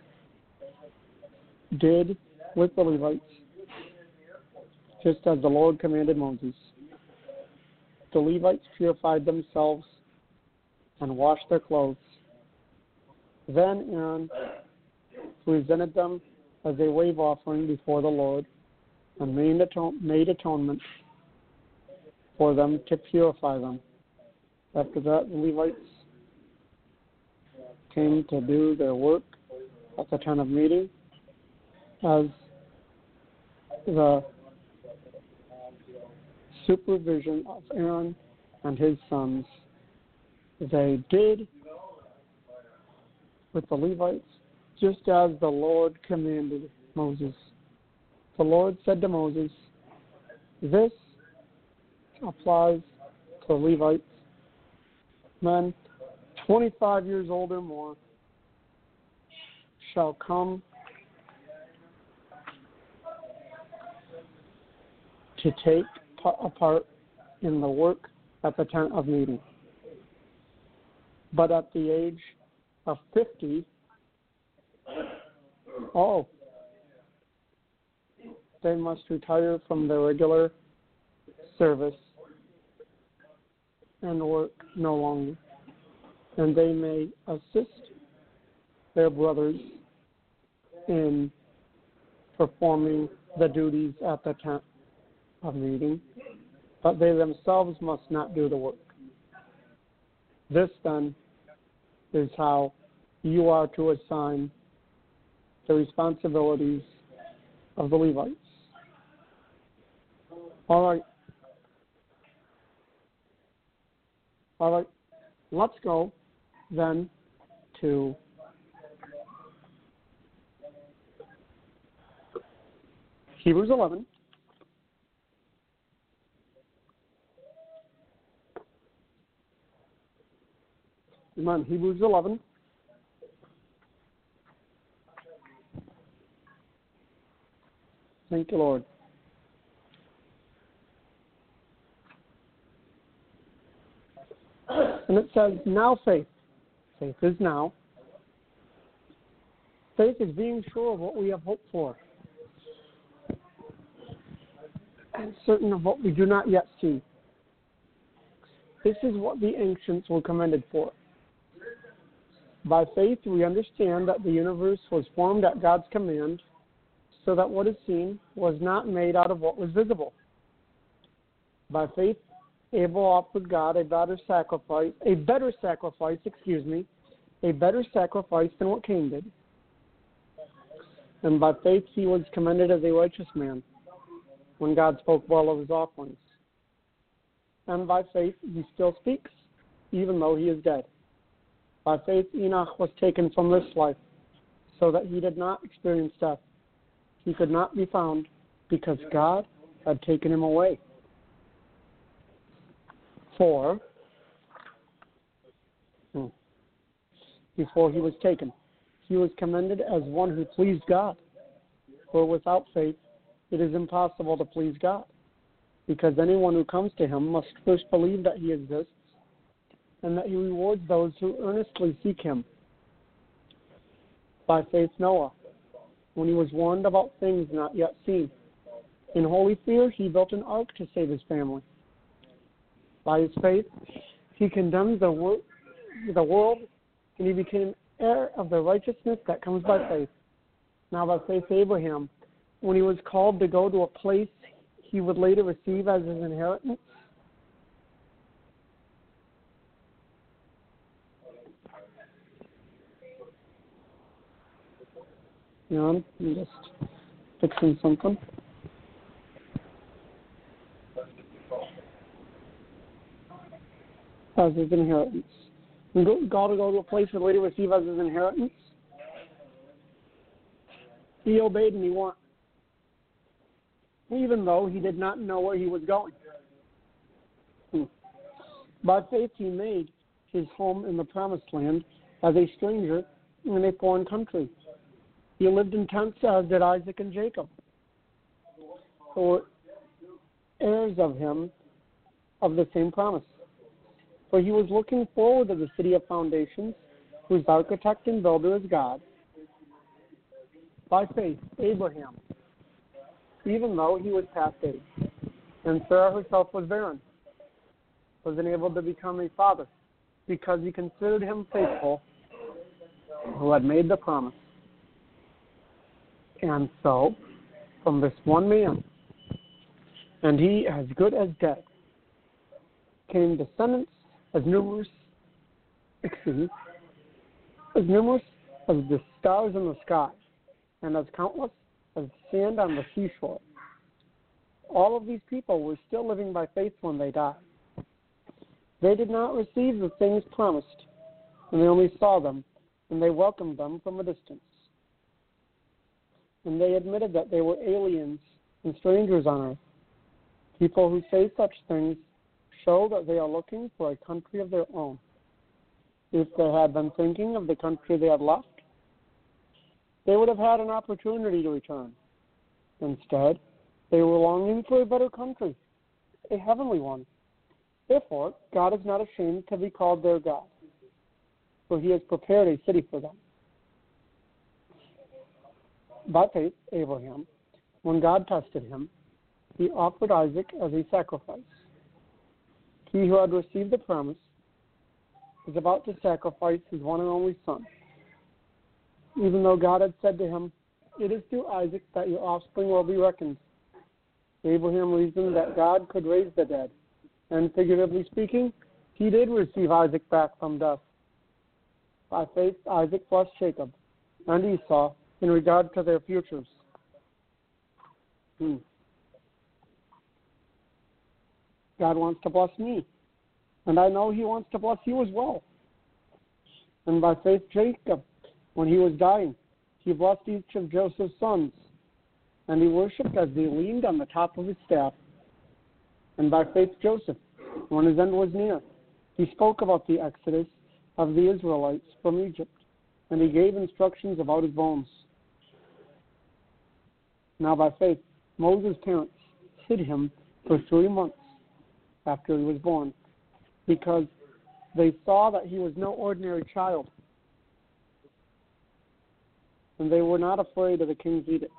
did with the Levites just as the Lord commanded Moses. The Levites purified themselves and washed their clothes. Then Aaron presented them as a wave offering before the Lord and made, atone- made atonement for them to purify them. After that, the Levites came to do their work at the tent of meeting as the supervision of Aaron and his sons. They did with the Levites just as the Lord commanded Moses. The Lord said to Moses, "This applies to Levites, men twenty-five years old or more shall come to take a part in the work at the tent of meeting. But at the age of fifty, oh, they must retire from their regular service and work no longer, and they may assist their brothers in performing the duties at the tent of meeting, but they themselves must not do the work. This, then, is how you are to assign the responsibilities of the Levites." All right. All right. Let's go then to Hebrews eleven. Come on, Hebrews eleven. Thank you, Lord. And it says, now faith. Faith is now. Faith is being sure of what we have hoped for, and certain of what we do not yet see. This is what the ancients were commended for. By faith, we understand that the universe was formed at God's command, so that what is seen was not made out of what was visible. By faith, Abel offered God a better sacrifice, a better sacrifice, excuse me, a better sacrifice than what Cain did. And by faith, he was commended as a righteous man when God spoke well of his offerings. And by faith, he still speaks, even though he is dead. By faith, Enoch was taken from this life, so that he did not experience death. He could not be found because God had taken him away. For, hmm, before he was taken, he was commended as one who pleased God. For without faith, it is impossible to please God, because anyone who comes to him must first believe that he exists, and that he rewards those who earnestly seek him. By faith, Noah, when he was warned about things not yet seen, in holy fear he built an ark to save his family. By his faith, he condemned the, wor- the world, and he became heir of the righteousness that comes by faith. Now by faith, Abraham, when he was called to go to a place he would later receive as his inheritance, you know, I'm just fixing something. as his inheritance. And God will go to a place where later receive as his inheritance. He obeyed and he won, even though he did not know where he was going. Hmm. By faith, he made his home in the promised land as a stranger in a foreign country. He lived in tents, as did Isaac and Jacob, who were heirs of him of the same promise. For he was looking forward to the city of foundations, whose architect and builder is God. By faith, Abraham, even though he was past age, and Sarah herself was barren, was enabled to become a father, because he considered him faithful who had made the promise. And so, from this one man, and he as good as dead, came descendants as numerous, excuse me, as numerous as the stars in the sky, and as countless as sand on the seashore. All of these people were still living by faith when they died. They did not receive the things promised, and they only saw them, and they welcomed them from a distance. And they admitted that they were aliens and strangers on earth. People who say such things show that they are looking for a country of their own. If they had been thinking of the country they had left, they would have had an opportunity to return. Instead, they were longing for a better country, a heavenly one. Therefore, God is not ashamed to be called their God, for he has prepared a city for them. By faith, Abraham, when God tested him, he offered Isaac as a sacrifice. He who had received the promise was about to sacrifice his one and only son, even though God had said to him, "It is through Isaac that your offspring will be reckoned." Abraham reasoned that God could raise the dead, and figuratively speaking, he did receive Isaac back from death. By faith, Isaac blessed Jacob and Esau in regard to their futures. Hmm. God wants to bless me, and I know he wants to bless you as well. And by faith, Jacob, when he was dying, he blessed each of Joseph's sons, and he worshipped as they leaned on the top of his staff. And by faith, Joseph, when his end was near, he spoke about the exodus of the Israelites from Egypt, and he gave instructions about his bones. Now by faith, Moses' parents hid him for three months after he was born, because they saw that he was no ordinary child, and they were not afraid of the king's edict.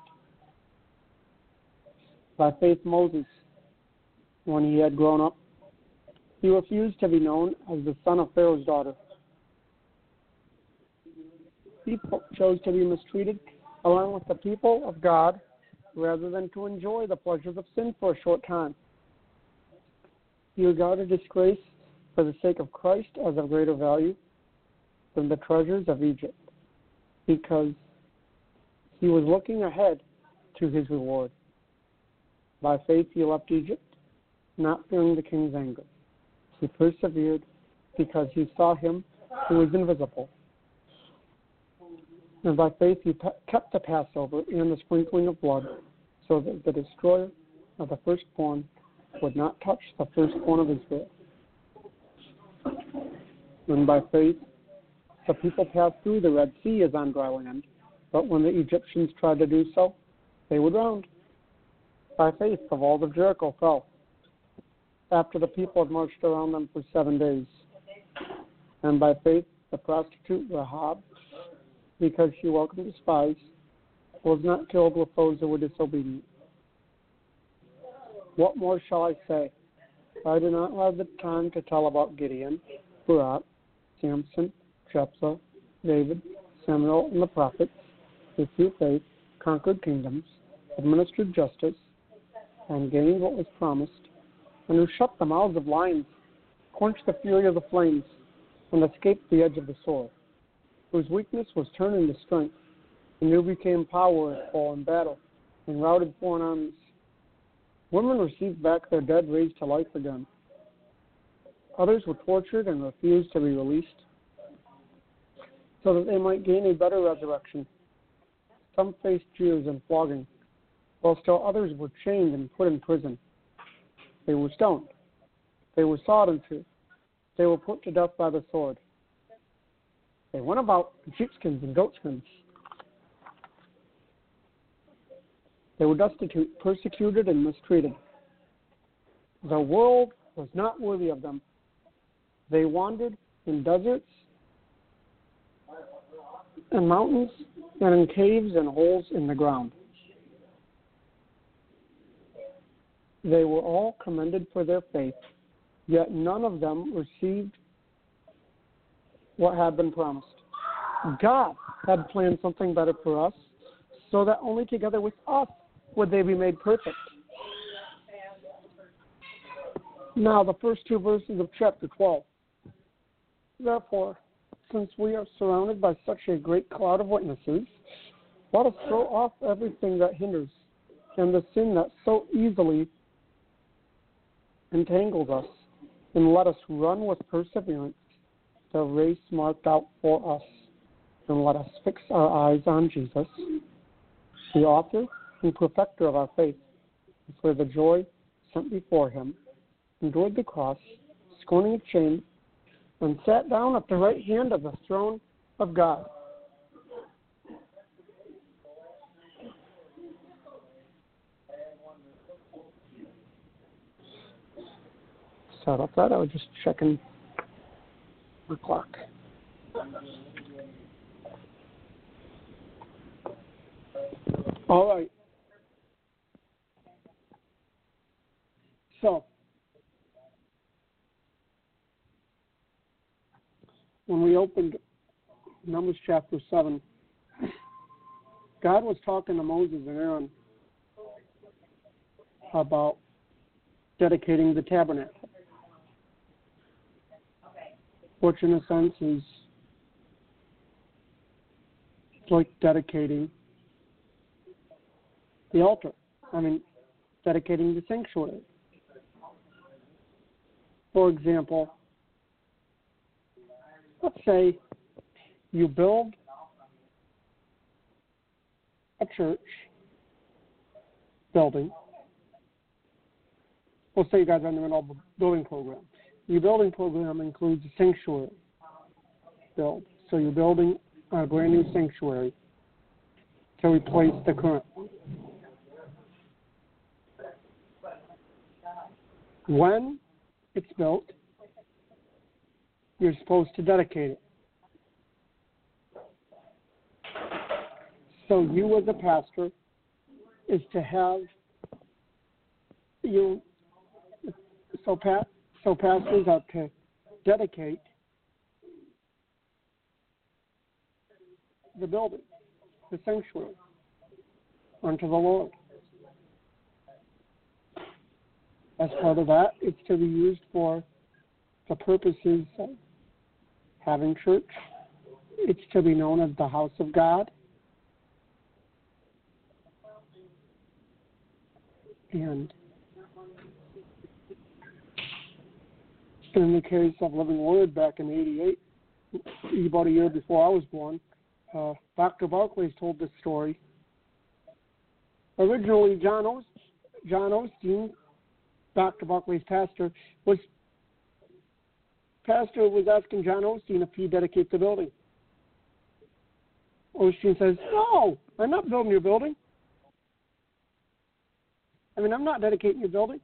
By faith, Moses, when he had grown up, he refused to be known as the son of Pharaoh's daughter. He chose to be mistreated along with the people of God rather than to enjoy the pleasures of sin for a short time. He regarded disgrace for the sake of Christ as of greater value than the treasures of Egypt, because he was looking ahead to his reward. By faith he left Egypt, not fearing the king's anger. He persevered because he saw him who was invisible. And by faith he kept the Passover and the sprinkling of blood, so that the destroyer of the firstborn would not touch the firstborn of Israel. And by faith the people passed through the Red Sea as on dry land, but when the Egyptians tried to do so, they were drowned. By faith the walls of Jericho fell, after the people had marched around them for seven days. And by faith the prostitute Rahab, because she welcomed the spies, was not killed with those who were disobedient. What more shall I say? I do not have the time to tell about Gideon, Barak, Samson, Jephthah, David, Samuel, and the prophets, who through faith conquered kingdoms, administered justice, and gained what was promised, and who shut the mouths of lions, quenched the fury of the flames, and escaped the edge of the sword, whose weakness was turned into strength, and who became powerful in battle, and routed foreign armies. Women received back their dead raised to life again. Others were tortured and refused to be released so that they might gain a better resurrection. Some faced jeers and flogging, while still others were chained and put in prison. They were stoned. They were sawed in two. They were put to death by the sword. They went about in sheepskins and goatskins. They were destitute, persecuted, and mistreated. The world was not worthy of them. They wandered in deserts and mountains and in caves and holes in the ground. They were all commended for their faith, yet none of them received what had been promised. God had planned something better for us, so that only together with us would they be made perfect. Now, the first two verses of chapter twelve. Therefore, since we are surrounded by such a great cloud of witnesses, let us throw off everything that hinders and the sin that so easily entangles us, and let us run with perseverance the race marked out for us, and let us fix our eyes on Jesus, the author and perfecter of our faith, and for the joy sent before him, endured the cross, scorning its shame, and sat down at the right hand of the throne of God. Sorry about that. I was just checking the clock. All right. So, when we opened Numbers chapter seven, God was talking to Moses and Aaron about dedicating the tabernacle, which in a sense is like dedicating the altar. I mean, dedicating the sanctuary. For example, let's say you build a church building. We'll say you guys are in the middle of a building program. Your building program includes a sanctuary build. So you're building a brand new sanctuary to replace the current one. When it's built, you're supposed to dedicate it. So you as a pastor is to have you so pa- so pastors are to dedicate the building, the sanctuary, unto the Lord. As part of that, it's to be used for the purposes of having church. It's to be known as the house of God. And in the case of Living Word back in eighty-eight, about a year before I was born, uh, Doctor Barclays told this story. Originally, John, Ost- John Osteen, Doctor Barclay's pastor, was pastor was asking John Osteen if he'd dedicate the building. Osteen says, "No, I'm not building your building. I mean, I'm not dedicating your building."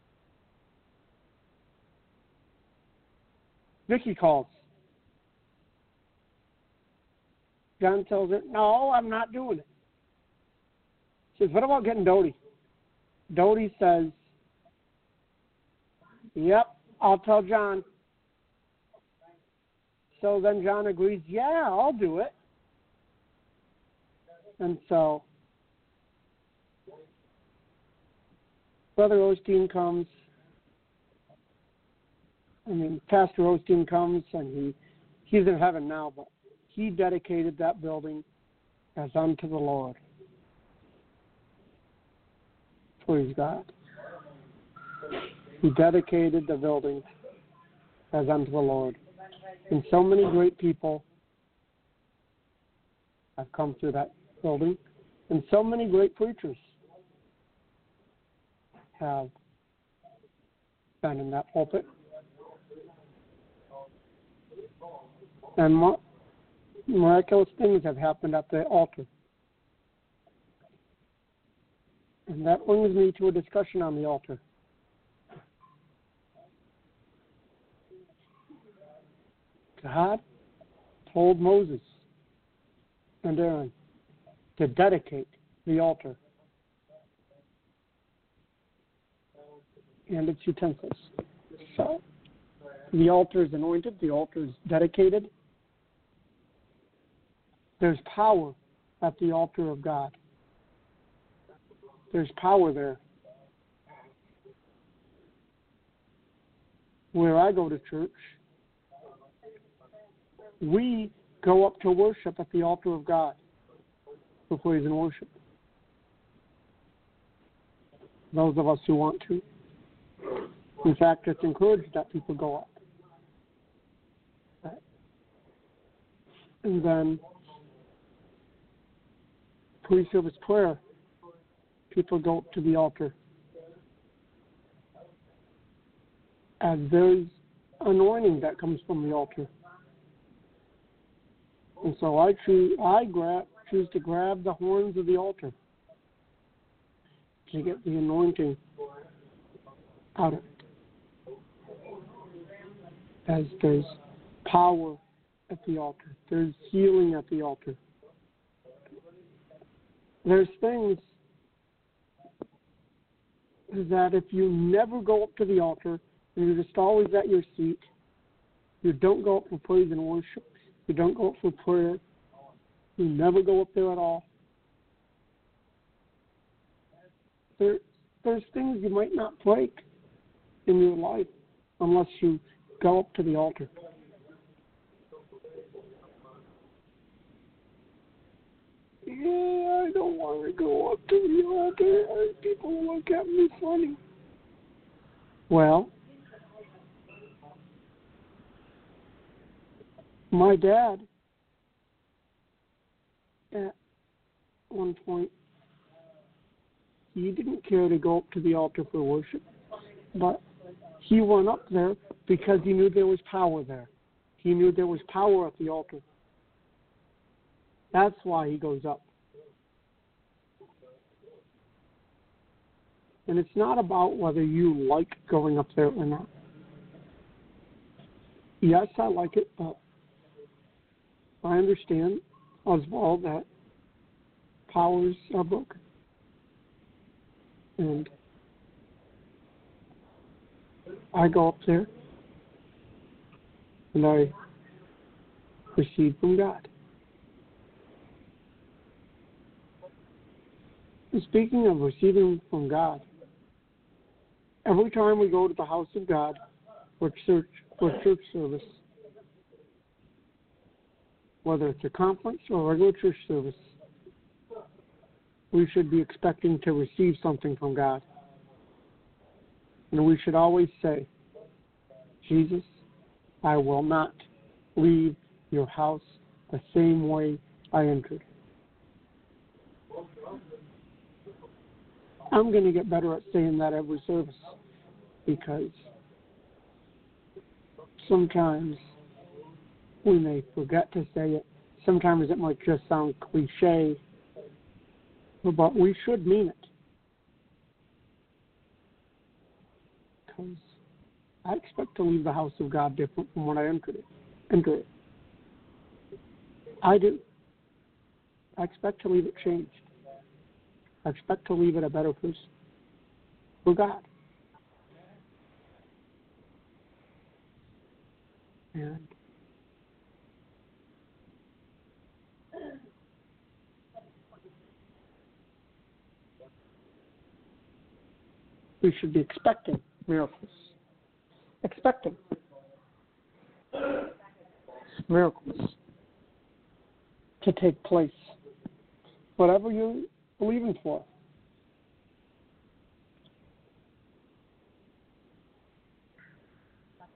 Vicky calls. John tells her, "No, I'm not doing it." She says, "What about getting Dodie?" Dodie says, "Yep, I'll tell John." So then John agrees, "Yeah, I'll do it." And so Brother Osteen comes, I mean, Pastor Osteen comes, and he he's in heaven now, but he dedicated that building as unto the Lord. Praise God. He dedicated the building as unto the Lord. And so many great people have come through that building, and so many great preachers have been in that pulpit. And miraculous things have happened at the altar. And that brings me to a discussion on the altar. God told Moses and Aaron to dedicate the altar and its utensils. So, the altar is anointed, the altar is dedicated. There's power at the altar of God. There's power there. Where I go to church, we go up to worship at the altar of God for praise and worship. Those of us who want to. In fact, it's encouraged that people go up. And then pre-service prayer, people go up to the altar. And there's anointing that comes from the altar. And so I choose, I grab, choose to grab the horns of the altar to get the anointing out of it. As there's power at the altar. There's healing at the altar. There's things that if you never go up to the altar and you're just always at your seat, you don't go up for praise and worship, you don't go up for prayer, you never go up there at all. There, there's things you might not break in your life unless you go up to the altar. Yeah, I don't want to go up to the altar. People look at me funny. Well, my dad, at one point, he didn't care to go up to the altar for worship, but he went up there because he knew there was power there. He knew there was power at the altar. That's why he goes up. And it's not about whether you like going up there or not. Yes, I like it, but I understand as well that powers are broken. And I go up there and I receive from God. And speaking of receiving from God, every time we go to the house of God for church, for church service, whether it's a conference or a regular church service, we should be expecting to receive something from God. And we should always say, Jesus, I will not leave your house the same way I entered. I'm going to get better at saying that every service because sometimes we may forget to say it. Sometimes it might just sound cliche, but we should mean it. Because I expect to leave the house of God different from when I entered it. Enter it. I do. I expect to leave it changed. I expect to leave it a better person for God. And we should be expecting miracles. Expecting miracles to take place. Whatever you're believing for.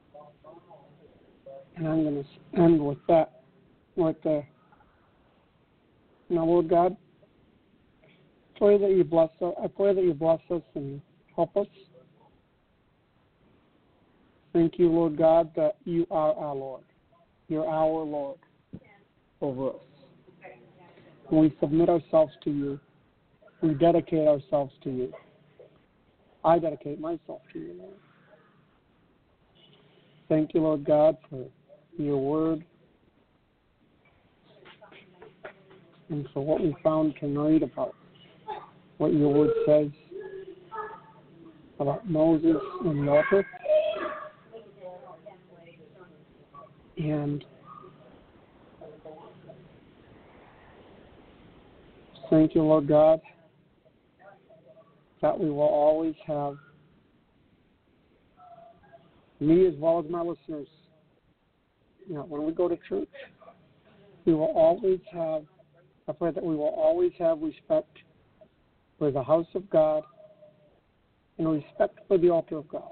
And I'm going to end with that, with the, now, Lord God, I pray that you bless us. I pray that you bless us and help us. Thank you, Lord God, that you are our Lord. You're our Lord over us. We submit ourselves to you. We dedicate ourselves to you. I dedicate myself to you, Lord. Thank you, Lord God, for your word and for what we found tonight about what your word says about Moses and the altar. And thank you, Lord God, that we will always have, me as well as my listeners, you know, when we go to church, we will always have, I pray that we will always have respect for the house of God and respect for the altar of God.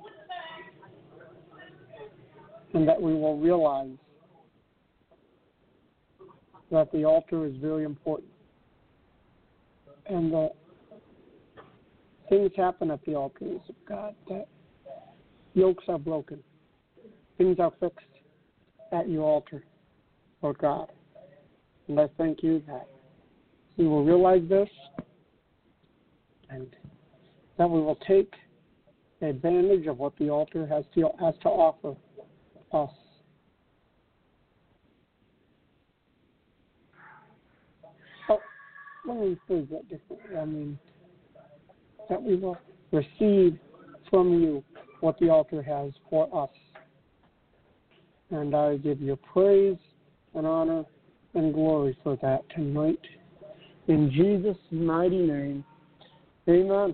And that we will realize that the altar is very important. And that things happen at the altars of God, that yokes are broken. Things are fixed at your altar, Lord God. And I thank you that we will realize this and that we will take advantage of what the altar has to, has to offer us. Oh, let me phrase that differently. I mean, that we will receive from you what the altar has for us. And I give you praise and honor and glory for that tonight. In Jesus' mighty name, amen.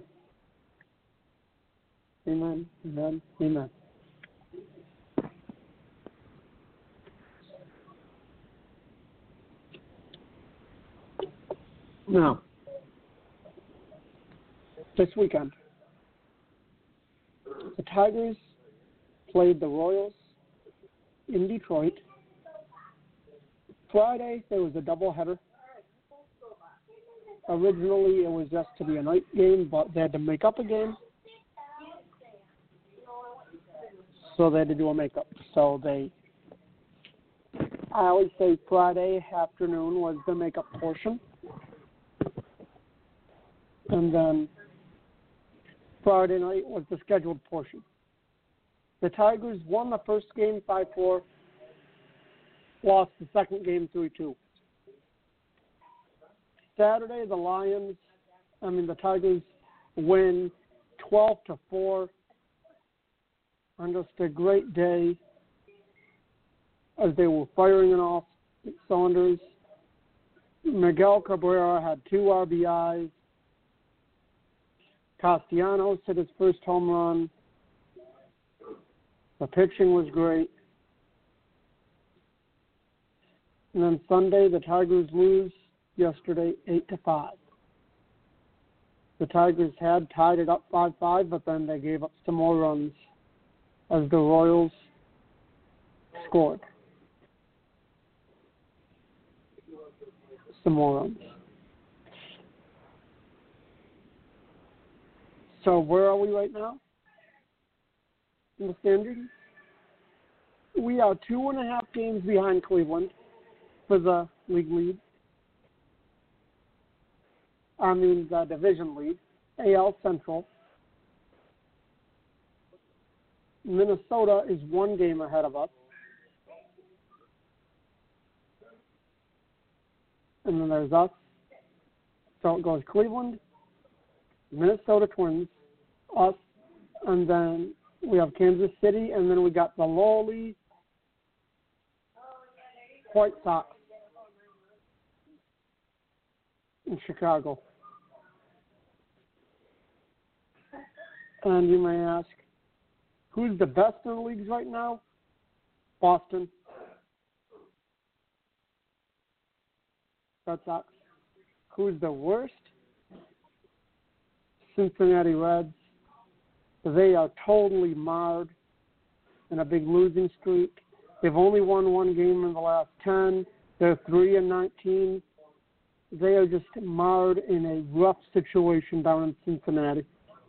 Amen, amen, amen. Now, this weekend, the Tigers played the Royals in Detroit. Friday, there was a doubleheader. Originally, it was just to be a night game, but they had to make up a game. So they had to do a makeup. So they, I always say Friday afternoon was the makeup portion. And then Friday night was the scheduled portion. The Tigers won the first game five four, lost the second game three two. Saturday, the Lions, I mean the Tigers win twelve to four. On just a great day as they were firing on all cylinders. Miguel Cabrera had two R B Is. Castellanos hit his first home run. The pitching was great. And then Sunday, the Tigers lose yesterday eight to five. The Tigers had tied it up five five, but then they gave up some more runs as the Royals scored some more runs. So where are we right now in the standings? We are two and a half games behind Cleveland for the league lead. I mean the division lead, A L Central. Minnesota is one game ahead of us. And then there's us. So it goes Cleveland, Minnesota Twins, us, and then we have Kansas City, and then we got the lowly White Sox in Chicago. And you may ask, who's the best in the leagues right now? Boston. Red Sox. Who's the worst? Cincinnati Reds. They are totally marred in a big losing streak. They've only won one game in the last ten. They're three and nineteen. They are just marred in a rough situation down in Cincinnati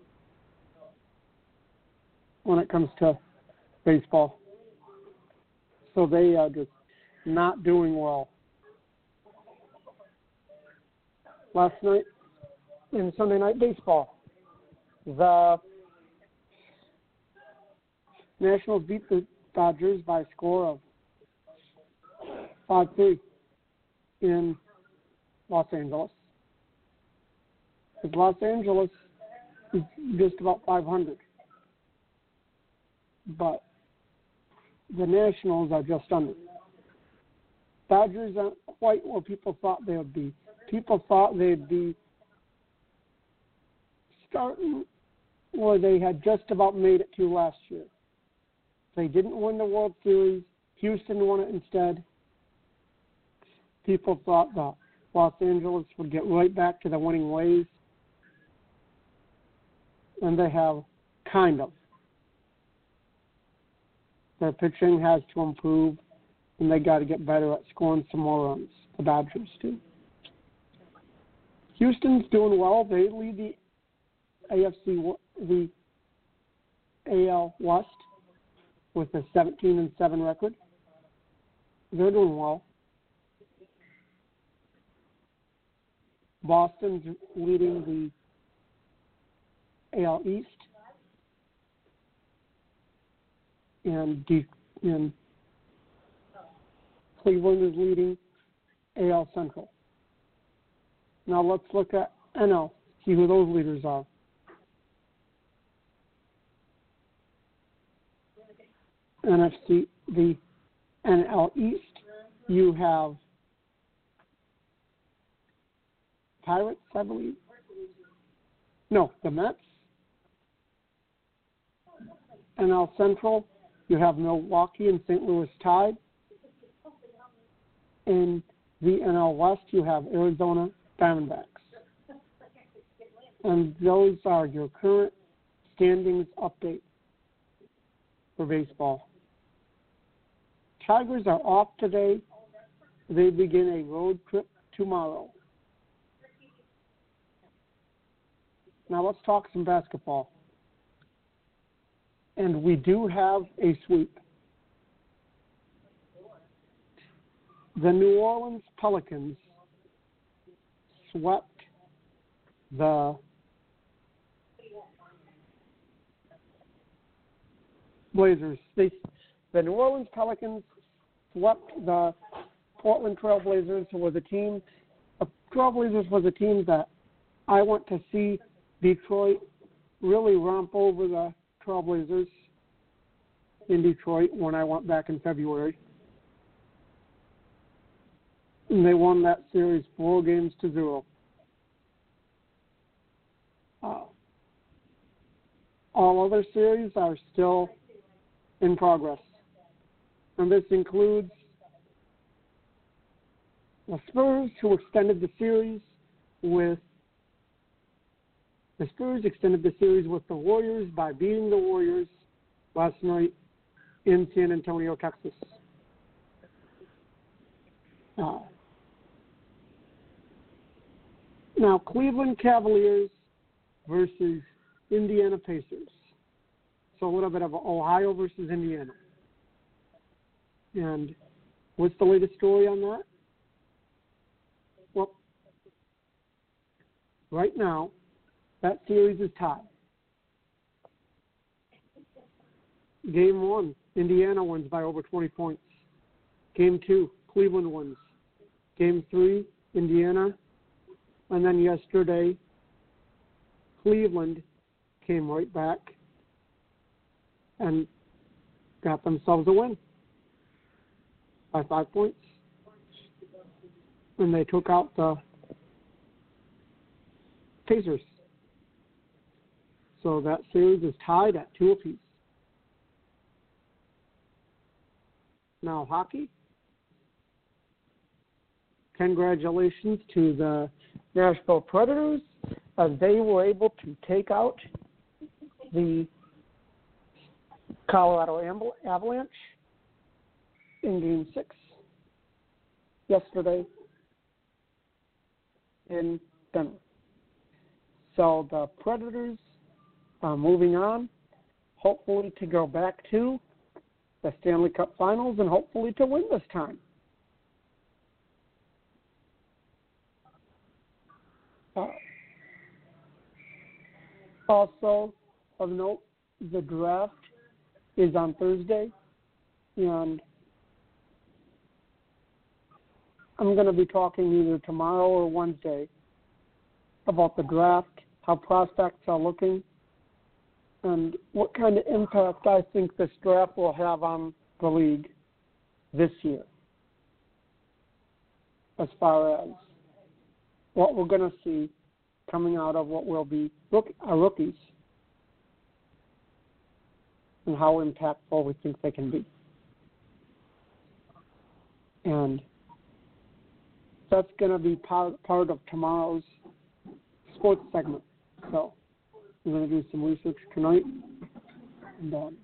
when it comes to baseball. So they are just not doing well. Last night in Sunday Night Baseball, the Nationals beat the Dodgers by a score of five three in Los Angeles. Because Los Angeles is just about five hundred. But the Nationals are just under. Dodgers aren't quite where people thought they would be. People thought they'd be starting where they had just about made it to last year. They didn't win the World Series. Houston won it instead. People thought that Los Angeles would get right back to the winning ways. And they have kind of. Their pitching has to improve, and they got to get better at scoring some more runs. The Dodgers do. Houston's doing well. They lead the A F C, the A L West with a seventeen and seven record. They're doing well. Boston's leading the A L East, and, D- and Cleveland is leading A L Central. Now let's look at N L, see who those leaders are. N F C, the N L East, you have Pirates, I believe. No, the Mets. N L Central, you have Milwaukee and Saint Louis tied. In the N L West, you have Arizona Diamondbacks. And those are your current standings update for baseball. Tigers are off today. They begin a road trip tomorrow. Now let's talk some basketball. And we do have a sweep. The New Orleans Pelicans swept the Blazers. They, the New Orleans Pelicans swept the Portland Trailblazers, who was a team. The Trailblazers was a team that I went to see Detroit really romp over the Trailblazers in Detroit when I went back in February. And they won that series four games to zero. Uh, all other series are still in progress. And this includes the Spurs, who extended the series with the Spurs extended the series with the Warriors by beating the Warriors last night in San Antonio, Texas. Uh, now, Cleveland Cavaliers versus Indiana Pacers. So a little bit of Ohio versus Indiana. And what's the latest story on that? Well, right now, that series is tied. Game one, Indiana wins by over twenty points. Game two, Cleveland wins. Game three, Indiana. And then yesterday, Cleveland came right back and got themselves a win by five points. And they took out the Pacers. So that series is tied at two apiece. Now, hockey. Congratulations to the Nashville Predators as they were able to take out the Colorado Avalanche in Game six yesterday in Denver. So the Predators are moving on, hopefully to go back to the Stanley Cup Finals and hopefully to win this time. Uh, also, of note, the draft is on Thursday, and I'm going to be talking either tomorrow or Wednesday about the draft, how prospects are looking, and what kind of impact I think this draft will have on the league this year, as far as what we're going to see coming out of what will be rook- our rookies and how impactful we think they can be. And that's going to be part, part of tomorrow's sports segment. So I'm going to do some research tonight and um,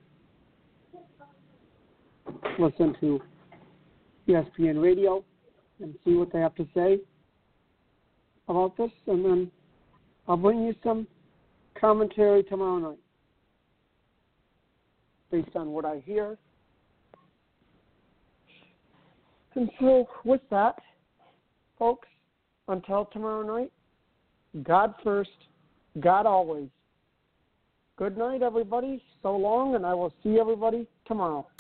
listen to E S P N Radio and see what they have to say about this. And then I'll bring you some commentary tomorrow night based on what I hear. And so with that, folks, until tomorrow night, God first, God always. Good night, everybody. So long, and I will see everybody tomorrow.